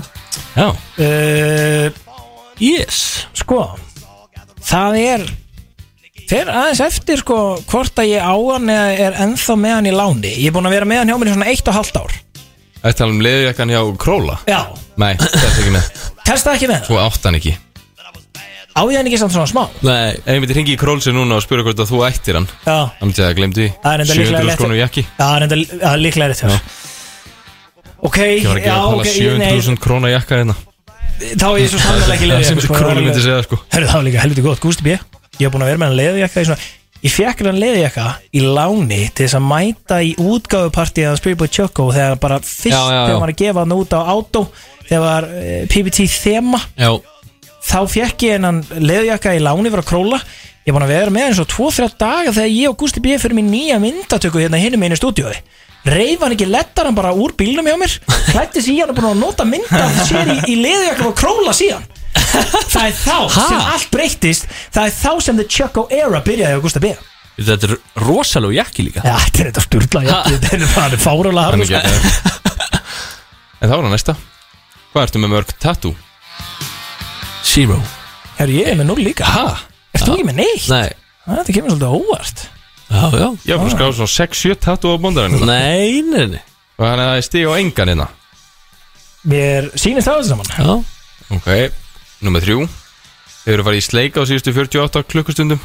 Yes Sko Það fer aðeins eftir sko hvort að ég á hann eða er ennþá með hann í láni Ég er búin að vera með hann hjá mér í svona 1,5 ár Það er tala leðurjakkan hjá Króla? Já Nei, það er ekki með Testa ekki með það? Svo átt hann ekki Á ég hann ekki samt svona smá? Nei, Ef ég myndi hringi í Królsi núna og spura hvort að þú ættir hann Já Það myndi að glemdi Það er enda líklega 700 krónu jakki Já, það er enda líklega rétt hjá Ok, Ég var ekki að tala 700.000 krónu jakka hérna Þá er ég svo sannlega ekki leðið Það sem Króli myndi segja sko Hörru, það var líka helviti gott, Gústi B Ég hef búin að vera með hann leðjakka í svona Ég fekk hann leðjakka í láni til þess að mæta í útgáfupartíð af Spirit Boy Choco þegar bara fyrst þegar hann var að gefa hann út á Auto þegar var PBT þema Já Þá fekk ég hann leðjakka í láni frá Króla Ég er búin að vera með hann svo 2-3 daga þegar ég og Gústi B fyrir mér nýja myndatöku hérna hinum einu stúdíói Reif hann ekki, lettar hann bara úr bílnum hjá mér Klætti sig í hann og búin að nota mynda sér í leðjakka frá Króla síðan Það er þá sem allt breyttist Það er þá sem the Choco era byrjaði á Gústa B Þetta er rosalega jakki líka Já, þetta er þetta sturla jakki Þetta er bara fárulega harm En þá er það næsta Hvað ertu með mörg tattoo? 0 Herru, ég er með 0 líka Erst þú ekki með neitt? Nei Þetta kemur svolítið óvart Já Ég var bara skráð svona 6-7 tattoo á bondarinn Nei Og þannig að það er stig á engan hérna Mér sýnist það þessi saman Já Ok, nummer 3 Þeir eru farið í sleika á síðustu 48 klukkustundum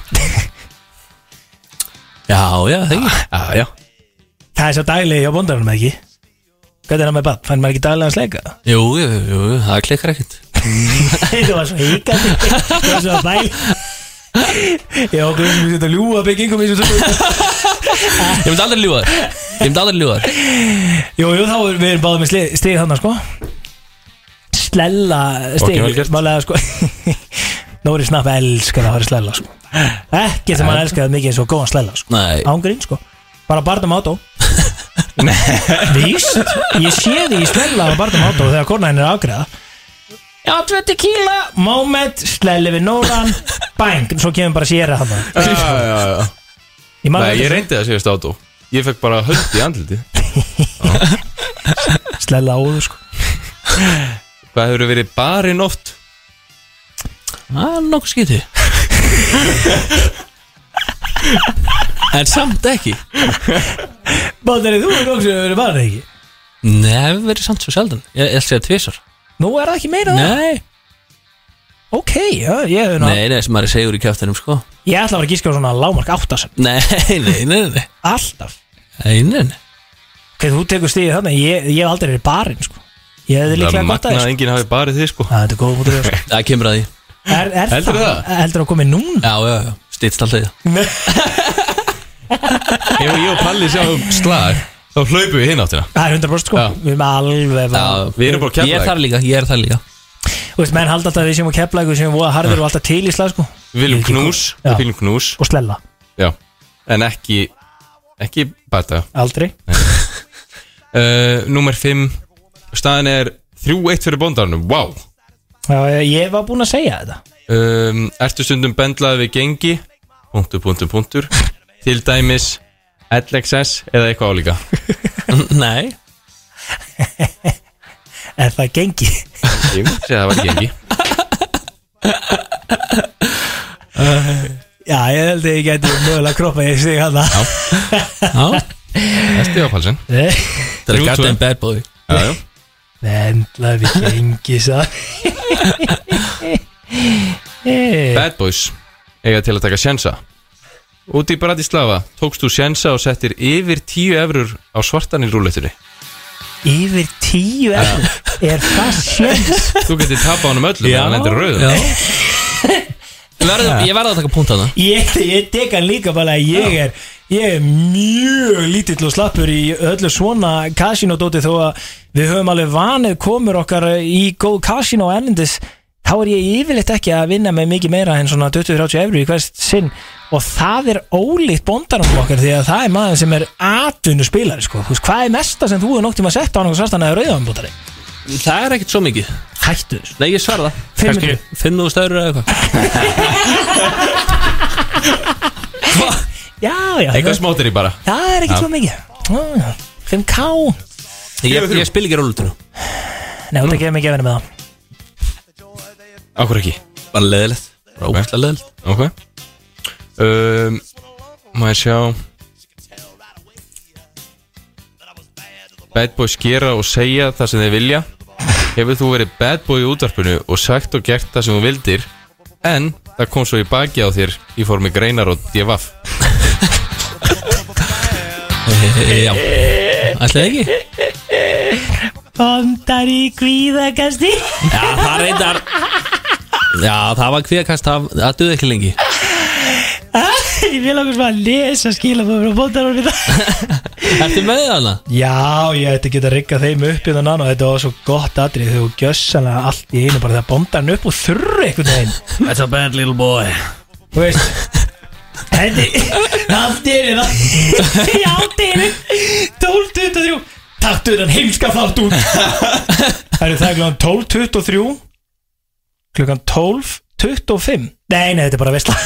Já, það ekki Já Það er svo daglega á bondarinn með ekki Hvað er það með bann? Fænn maður ekki daglega að sleika? Jú, það klikkar ekkert Það var svo híkandi Það var svo að bæl Já, okkur sem við setja að ljúa byggingum Ég myndi aldrei ljúa þér Jú, þá við erum báðið með stig þannig sko Slella stig Málega sko Nóri Snapp elskar að fara í slella sko Ekki sem hann elskar mikið eins og góðan slella sko Ángrín sko Bara Barnum Auto Víst Ég sé því í slella á Barnum Auto þegar korna henni er afgreða Já, 20 kíla Moment, slelli við Nóran Bang, svo kemur bara sér að hann Já Nei, ég reyndi það síðast átó Ég fekk bara hönd í andliti Slella áður sko Hvað hefur verið barinn oft? Það er nokkuð skiti En samt ekki Báðari, þú er nokkuð sem hefur verið barinn ekki? Nei, það hefur verið samt svo sjaldan Ég held sér 2 Nú er það ekki meira það? Nei Ok, já, ég hefur Nei, sem maður segur í kjaftinum sko Ég ætla að vera að gíska á svona lágmark 8 Nei Alltaf Nei Ok, þú tekur stigið þannig Ég hef aldrei verið barinn sko Ég hefði líklega gott að það enginn hafi barið þig sko Þetta er góð mútur sko. Það kemur að því Heldur það? Heldur það að komið núna? Já, stýtst alltaf Ef ég og Palli sjáum slag Þá hlaupum við hinn áttina Það er 100% sko Við erum alveg Við erum bara að kepla Ég er þar líka Þú veist, menn halda alltaf að við séum að kepla Við séum að harður og alltaf til í slag sko Við viljum knús Og slella Já, en ekki bata Aldrei Númer 5 Staðan er 3-1 fyrir bondarnum Vá Já, ég var búinn að segja þetta Ertu stundum bendlaði við gengi Punktur Til dæmis LXS eða eitthvað álíka Nei Er það gengi? Ég myndi segja að það var gengi Já, ég held að ég geti mögulega kroppa ég sig hana Já Það er stíð á Pallsson Það er goddamn bad boy Já Vendla við gengi sá Bad boys eiga til að taka sjensa Úti í Bratislava tókst þú sjensa og settir yfir 10 eurur á svartan í rúletunni Yfir 10 eurur? Er það sjens? Þú getur tapað honum öllum en hann endur rauðum Ég verði að taka punkt á það Ég tek hann líka bara að ég er mjög lítill og slappur í öllu svona kasinodóti þó að við höfum alveg vanið komur okkar í góð kasino erlendis þá er ég yfirleitt ekki að vinna með mikið meira en svona 20-30 eurur í hvert sinn og það er ólíkt bondarum okkar því að það er maður sem er atvinnu spilari sko. Hvað er mesta sem þú er nokt tíma að setja á náttúrulega svartan eða rauðanbútari? Það er ekkert svo mikið. Hættu þessu. Nei, ég sverða. 5.000 eurur eða eitthvað. Já. Eitthvað smótir í bara. Það er ekkert svo mikið. 5K. Ég spil ekki rúlutinu. Nei, þú tekir mig gefinu með það. Akkur ekki. Bara leðilegt. Bara ógæslega leðilegt. Ok. Má ég sjá. Bad boys gera og segja það sem þeir vilja. Hefur þú verið bad boy í útvarpinu og sagt og gert það sem þú vildir, en það kom svo í baki á þér í formi greinar og divaf? Já, ætlaði ekki. Bondar í kvíðakasti. Já, það reyndar. Já, það var kvíðakast, það duði ekki lengi. Ég vil okkur svona að lesa skilabóður og bondar og þetta. Ertu með þarna? Já, ég ætti ekki að rigga þeim upp í þann og þetta var svo gott atrið þegar þú gjössanlega allt í einu bara þegar bondar hann upp og þurru einhvern veginn. That's a bad little boy. Þú veist, allt í einu það. Já, allt í einu 12:23. Taktu þennan heimska þátt út. Það er klukkan 12:23. Klukkan 12:25. Nei, þetta er bara veisla.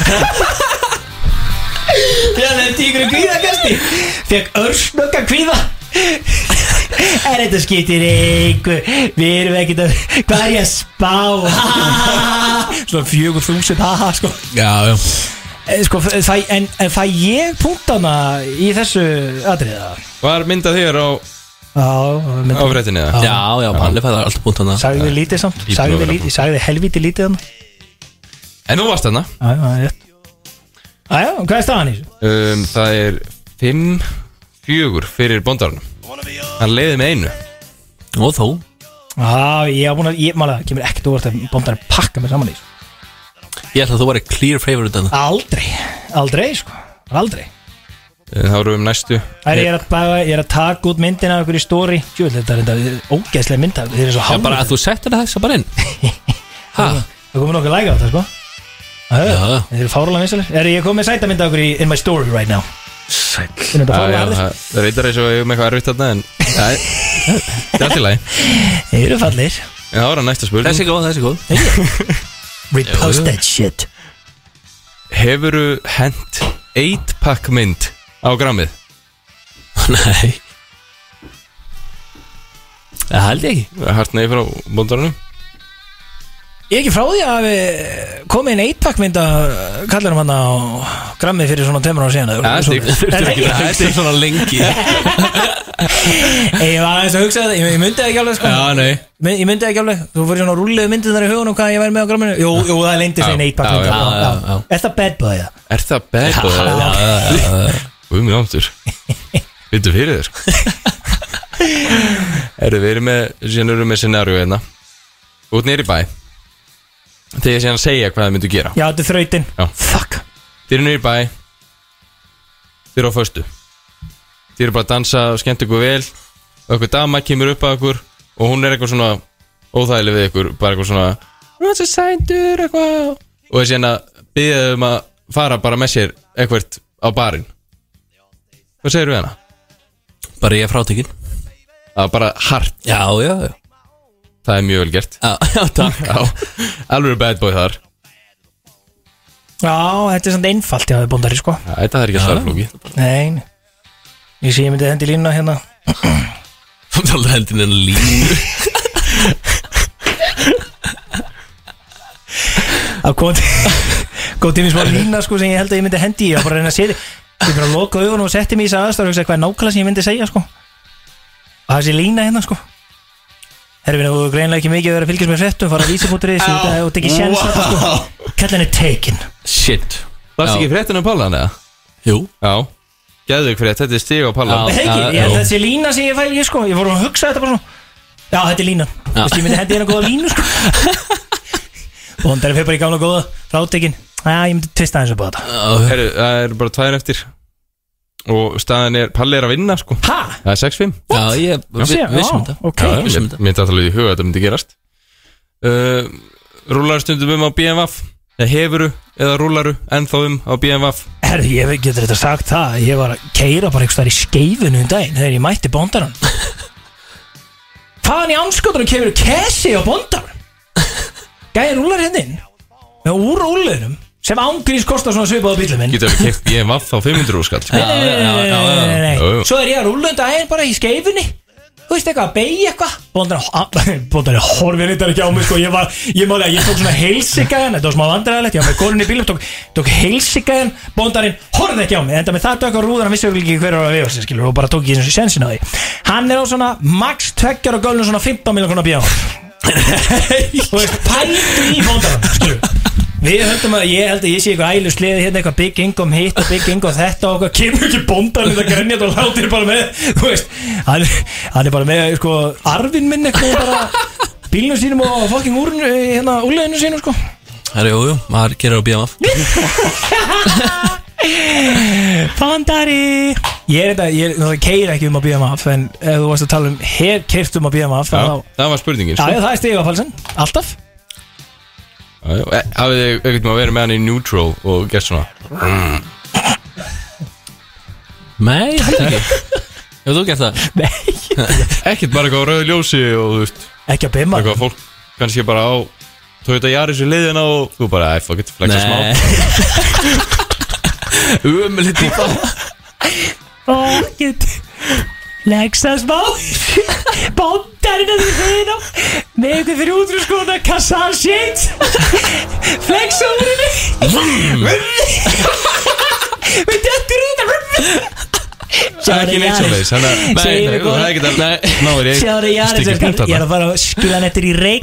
Það nefndi ykkur kvíðakasti. Fekk örsnögga kvíða. En þetta skiptir engu. Við erum ekkert að, hvað er ég að spá? Svona 4.000 haha sko. Já Sko, en fæ ég punktana í þessu atriða? Var myndað þér á fréttinni eða? Já, Palli fæði alltaf punktana. Sagði þið lítið samt? Sagði helviti lítið hann? En þú varst þarna. Já, rétt. Æja, hvað er staðan í þessu? Það er 5-4 fyrir bondarunum. Hann leiði með einu. Og þó? Ég á búin að, málega, kemur ekkert úr að bondarinn pakka mig saman í þessu. Ég ætla að þú var clear favorite þarna. Aldrei sko, aldrei. Þá erum við næstu. Ég er að taka út myndina af ykkur í story. Jú, þetta er ógeðslega mynda. Þið er svo hálf. Bara að þú settir það bara inn. Það komið nokkuð læka á þetta sko. Þið eru fárulega vinsalir. Ég komið sæta mynda af ykkur in my story right now. Sæl. Það reyndar eins og við erum eitthvað erfitt þarna, en það er allt í lagi. Þið eru fallir. Já, það var næsta spurning. Þessi góð. Repost that shit. Hefurðu hent 8-pack mynd á grammið? Nei. Það held ég ekki. Hart nei frá bondarunum. Ég er ekki frá því að við komið inn 8-pack mynd að kallar hann á grammið fyrir svona 2 ára síðan. Það er svona lengi. Ég var aðeins að hugsa þetta. Ég myndi ekki alveg sko. Já, nei. Ég myndi ekki alveg. Þú fyrir svona rúlluðu myndið þar í hugunum hvað ég væri með á gramminu. Jú, það er lengtið sem 8-pack mynd. Er það bad boy það? Er það bad boy það? Mjög áttur. Vittu fyrir þér sko. Við erum með scenario hérna. Út nýri bæ. Þegar ég sé hann að segja hvað það myndu gera. Já, þetta er þrautin. Fuck. Þið eru nýri bæ. Þið eru á föstu. Þið eru bara að dansa og skemmt ykkur vel. Og eitthvað dama kemur upp að ykkur. Og hún er eitthvað svona óþægileg við ykkur. Bara eitthvað svona What's a sændur eitthvað. Og þessi hérna byggðið að fara bara með sér eitthvað á barinn. Hvað segir við hana? Bara ég er frátekinn. Það var bara hart. Já. Það er mjög vel gert. Já, takk. Alveg bad boy þar. Já, þetta er svona einfalt hjá þau bóndari sko. Þetta er ekki svar flóki. Nei. Ég sé ég myndi hendi línuna hérna. Þú taldur hendin en línu. Það kom til mér smá lína sko sem ég held að ég myndi hendi í. Ég var bara að reyna að setja. Ég bara loka augunum og setti mig í þess aðstæður og hugsa hvað er nákvæmlega sem ég myndi segja sko. Og það sé lína hérna sko. Herfinn, þú greinlega ekki mikið að vera að fylgjast með fréttum, fara að vísi.is og tekja sjens þetta sko. Kallan er taken. Shit. Varst ekki fréttin Pallan eða? Jú. Já. Gæðu ykkur frétt, þetta er stig á Pallan. Ég held að þessi lína sem ég fæ ég sko. Ég fór að hugsa þetta bara svona. Já, þetta er línan. Þú veist, ég myndi hendi hérna góða línu sko. Og hún fyrir bara í gamla góða frátekin. Já, ég myndi tvista eins og búið þetta. Það er bara 2 eftir. Og staðan er, Palli er að vinna sko. Hæ? Það er 6-5. Já, ég vissum þetta. Ok. Mér myndi alltaf í huga að þetta myndi gerast. Rúlar stundum á BMF. Hefuru eða rúlaru ennþá á BMF? Herðu, ég getur þetta sagt það. Ég var að keyra bara eitthvað í Skeifunu daginn þegar ég mætti bondarann. Hvaðan í anskotunum kemur Kessi á bondarann? Gæði rúlar hérna inn með úr rúlunum sem ángrís kostar svona svipað á bílum minn. Getur við keypt BMF á 500 skall? Nei. Svo er ég að rúla daginn bara í Skeifunni. Þú veist eitthvað, að beigja eitthvað. Bóndari horfið þetta ekki á mig sko. Ég tók svona heilsigæðan. Þetta var smá vandræðilegt. Ég var með konunni í bílum, tók heilsigæðan. Bóndarinn horfið ekki á mig. Enda með það dökk á rúðan. Hann vissi ekki hver var að vefa sig og bara tók ekki eins og sensin á því. Hann er á svona max 2 ára gölnum svona 15 miljonar krónar bíða. Þú veist, pældu í bóndarann, skilur. Við höldum að, ég held að ég sé eitthvað ælu sleði hérna, eitthvað Big Income hitt og Big Income þetta og eitthvað, kemur ekki bóndarann þetta grenjað og látir bara með, þú veist, hann er bara með, sko, arfinn minn eitthvað bara bílnum sínum og fucking hérna úrleginu sínum, sko. Herri, jú, maður gerir á BMF. Bóndari. Ég keir ekki á BMF, en ef þú varst að tala hef keirt á BMF, þá... Það var spurningin, sko. Já, það er stigafalsen, alltaf. Hafið þið eitthvað að vera með hann í neutral og gert svona Nei, ég held ekki. Hefur þú gert það? Nei. Ekkert bara eitthvað á rauðu ljósi og þú veist ekki að bimma eitthvað fólk kannski bara á Toyota Yaris í leiðina og þú bara, fuck it, flexa smá Umli típa Fuck it Flexa smá Bóndarinn að þið fyrir á með eitthvað fyrir útrú skona Kassar shit Flexa úr henni Við dættir út Það er ekki neitt svo leiðis það er ekki það Sjáðu Yaris ég er að fara að skila hann eftir í reik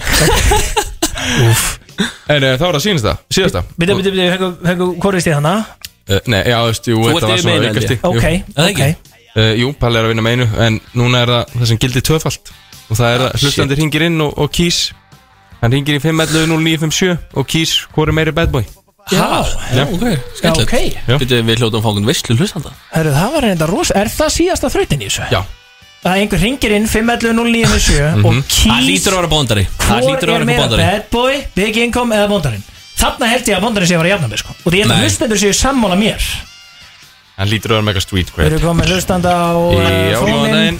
En þá er það síðasta Byrju, hvað er stíð hana? Nei, já, þetta var svona veikasti Ok Jú, Palli er að vinna með einu en núna er það sem gildi tvöfalt og það er að hlustandi hringir inn og kýs hann hringir í 511-0957 og kýs hvað er meiri bad boy Já, ok, skemmtilegt Við hljóðum fákun veistlu hlustanda Herru, það var reynda rosa Er það síðasta þrautin í þessu? Já Það er einhver hringir inn 511-0957 og kýs Það lítur að vera bóndari Hvor er meira bad boy, Big Income eða bóndarinn? Þarna held ég að bóndarinn sé að vera jafna með, sko og því að hlustendur séu sammála mér Hann lítur að vera mega street cred Við erum komið hlustanda á Já, góðan daginn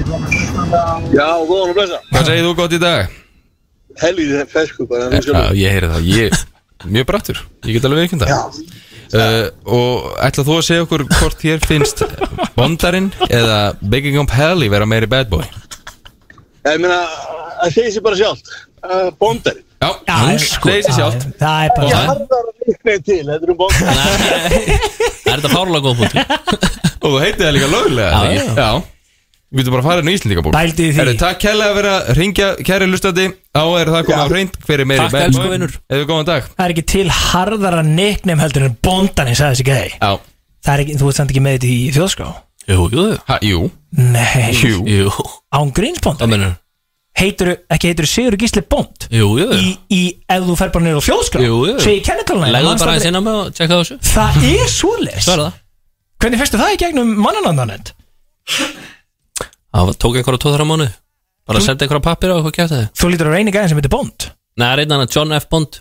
Já, góðan og blessa Hvað segir þú gott í dag? Helvið fersku bara Já, ég heyri það, mjög brattur Ég get alveg veikund það Og ætla þú að segja okkur hvort þér finnst bóndarinn eða Big Income Helly vera meiri bad boy? Ég meina, það segir sér bara sjálft Bóndarinn Já, segir sér sjálft Það er bara Ég harðar að líkna til, þetta er bóndarinn Er þetta fárlega góð punktur? Og þú heitið það líka löglega Já Við getum bara að fara inn á Íslendingabók Pældi í því Takk kærlega að vera að ringja kæri hlustandi á það komið á hreint hver er meiri bad boy Eða góðan dag Það er ekki til harðara nickname heldur en bóndarinn sagði þessi gæði Já Það er ekki, þú ert samt ekki með þetta í þjóðskrá Jú Nei Jú Án gríns bóndarinn Heitur Sigur Gísli Bónd Jú ef þú fer bara niður á þjóðskrá Segir kennitaluna Legðu bara eins inn á mig og tjekka þessu Það er svoleiðis Svo er það Hvernig fyrstu það í gegnum mannanandanend? Það tók einhverja 2-3 mánuð Bara að senda einhverja pappir á eitthvað kæft það Þú lítur að reyna gæðin sem heitir Bond Nei, reyna hann að John F. Bond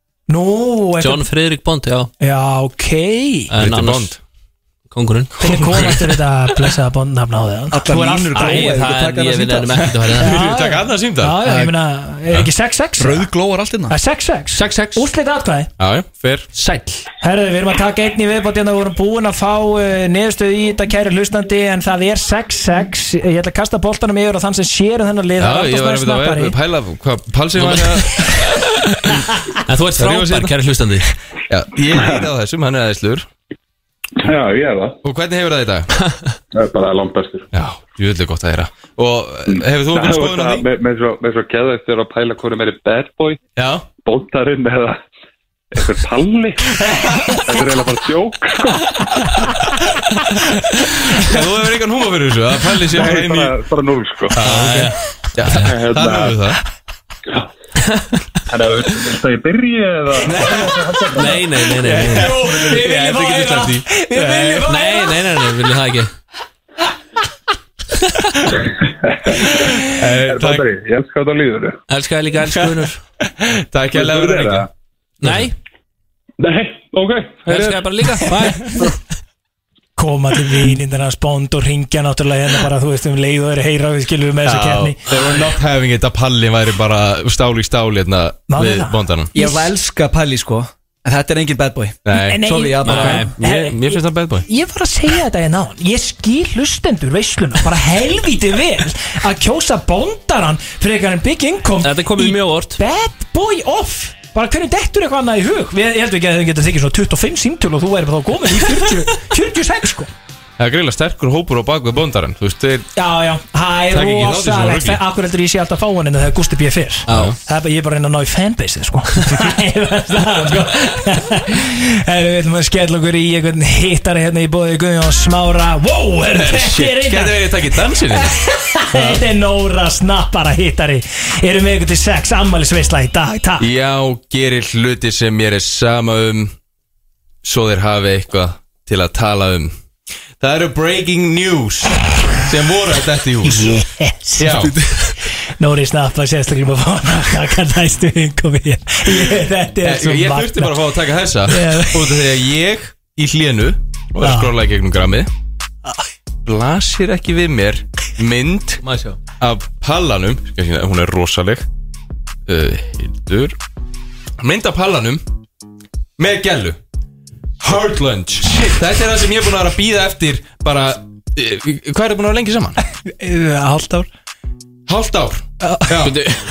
John Friðrik Bond, já Já, ok Þetta Bond Kongurinn Hvernig komast þetta blessaða Bond-nafn á þig? Allar línur góða Ég vil ennum ekkert að fara Við viljum taka annað símtal Já, ég meina, er ekki 6-6? Rauðglóar allt hérna 6-6 6-6 Úrslit atkvæði Já, fer Sæll Herðu, við erum að taka einn í viðbót hérna. Við vorum búin að fá niðurstöðu í þetta kæri hlustandi en það er 6-6 Ég ætla að kasta boltanum yfir og þann sem sér þennan lið Já, ég var að pæla hvað Palsi var En þú ert frábær, kæri hlustandi Já, ég er á þessum, hann er aðeinslur Já, ég er það Og hvernig hefur það í dag? Það er bara langt bestur Já, júðlega gott að heyra Og hefur þú okkur skoðun á því? Með svo keðvægt þér að pæla hverju meiri bad boy Já Bóndarinn eða einhver Palli Þetta er eiginlega bara djók Já, þú hefur engan húma fyrir þessu að Palli sé bara inn í Bara 0 sko Já, það er það Þannig að það ég byrji eða Nei Við viljum fá eina Nei, viljum það ekki Bóndari, ég elskar þetta líður Elskar líka, elskunur Takk ég að lefa það ekki Nei, ok elskar bara líka Bye Koma til vinindina Bond og ringja náttúrulega hérna bara þú veist leið og þeir heyra við skilum með þessa keppni They were not having it að Palli væri bara stál í stál hérna við Bondanum Ég elska Palli sko En þetta er engin bad boy Nei, sorry, mér finnst það bad boy Ég var að segja þetta hérna ég skil hlustendur veisluna bara helvítið vel að kjósa Bondaran fyrir eitthvað en Big Income Þetta komið mjög óvart Bad boy off bara hvernig dettur eitthvað annað í hug ég held ekki að þau geta þykir svona 25 símtöl og þú væri bara þá komin í 46 sko Það er greiðlega sterkur hópur á bakvið bóndarinn. Þú veist, þeir Já, það er Takk ekki þátt í svona rosalegt rugli. Akkur heldur ég sé alltaf að fá hann þegar Gústi B. fyrr Það er bara, ég er bara að reyna að ná í fanbase sko. Við ætlum að skella okkur í einhvern hittari hérna í boði Guðjón Smára Wow, þetta er Getur við að taka í dansinu? Þetta er Nóra snappara hittari Erum við ykkur til 6 ammælisveisla í dag, takk Já, gerir hluti sem mér er sama svo þeir hafi eitthvað til að tala Það eru breaking news sem voru að þetta í hús Yes Já, Nóri snappa sérstaklega að fá Takk að næstu innkomi Þetta er svo ég þurfti bara að fá að taka þessa Yeah. út af því að ég í hlénu og að skrolla í gegnum grammið blasir ekki við mér mynd af pallanum hún er rosaleg Hildur mynd af pallanum með gælu Hard lunch Þetta er það sem ég er búin að vera að bíða eftir bara, hvað er það búin að vera lengi saman? Hálft ár Hálft ár Já.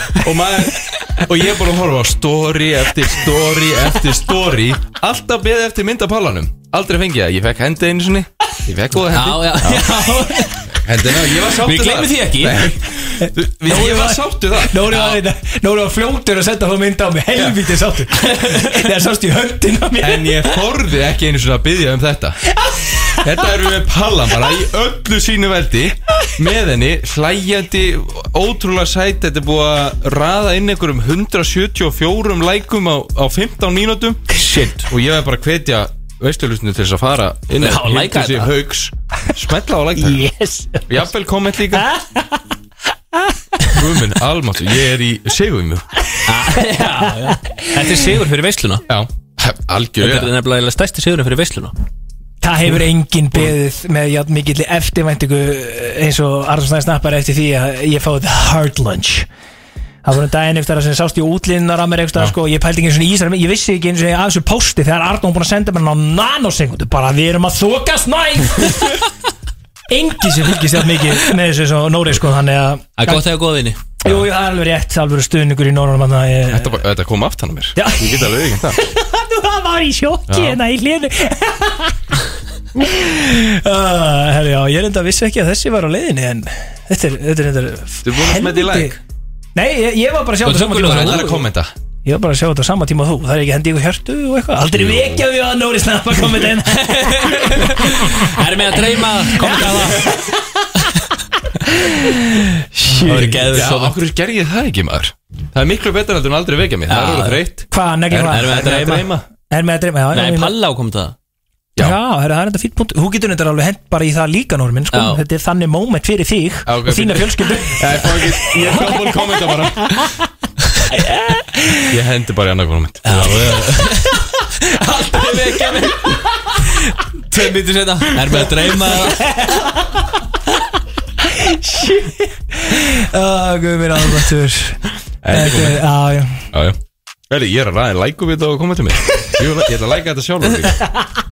Og ég er búin að horfa á story eftir story eftir story Alltaf beðið eftir mynd af pallanum Aldrei fengið það, ég fekk hendi einu sinni Ég fekk góða hendi Já Hendina, ég var sáttu það Við gleymum því ekki Ég var sáttu það Nóri var fljótur að setja þá mynd á mig Helvítið sáttu Þegar sást í höndina mér En ég þorði ekki einu svona að biðja þetta Þetta erum við pallan bara í öllu sínu veldi Með henni, hlæjandi Ótrúlega sæt Þetta er búið að raða inn einhverjum 174 lækum á 15 mínútum Shit Og ég var bara að hvetja veistlustinu til þess að fara inn Já, læka þessi þetta. haugs Smetla á lækta Yes Jafnvel komment líka Guðminn, almáttu, ég er í sigum Þetta er sigur fyrir veisluna Já, Þetta algjörlega er nefnilega stærsti sigurinn fyrir veisluna Það hefur enginn beðið með jafn mikill eftirvæntingu eins og Arnór Snær snappar eftir því að ég fáið hard lunch Það voru daginn eftir að sem sást í útlínnar að mér eitthvað sko, ég pældi ekki eins og í Ísrael ég vissi ekki eins og af þessu pósti þegar Arnór búin að senda mér ná nanosekundu bara við erum að þokast Engi sem fylgist jafn mikið með þessu eins og Nóri sko þannig að Það er gott að hafa góðinni Jú, það er alveg rétt, alveg stuðningur í Nóranum Þetta kom aftan á mér Já. Ég get alveg ekki það Það var í sjokki hérna í hlénu Herri, já, ég reynda að vissi ekki að þessi var á leiðinni en þetta er Þú búin að smetta í like Nei, ég var bara að sjá þetta Þú ætlar að kommenta Ég var bara að sjá þetta á sama tíma og þú Það er ekki hendi ykkur hjörtu og eitthvað Aldrei vekja við að Nóri snappa kommenta inn Erum við að dreyma kommenta það Það verður geður svo Akkur ger ég það ekki maður Það er miklu betur en aldrei vekja mig Það er orðið þreytt Hvað, negli hvað? Erum við að dreyma Erum við að dreyma, já Nei, Palla á kommenta það Já, það er enda fýtt punkt Þú getur þetta alveg hent bara í það líka Nóri minn sko. Þetta er þannig moment fyrir þig og þína fjölskyldu Ég er búin að kommenta bara Ég hendi bara í annað komment Aldrei vekja mig 2 mítur setna Erum við að dreyma Guð mér alvatur Já Ég er að ræða like við þetta og kommentum mig Ég ætla að like þetta sjálfur líka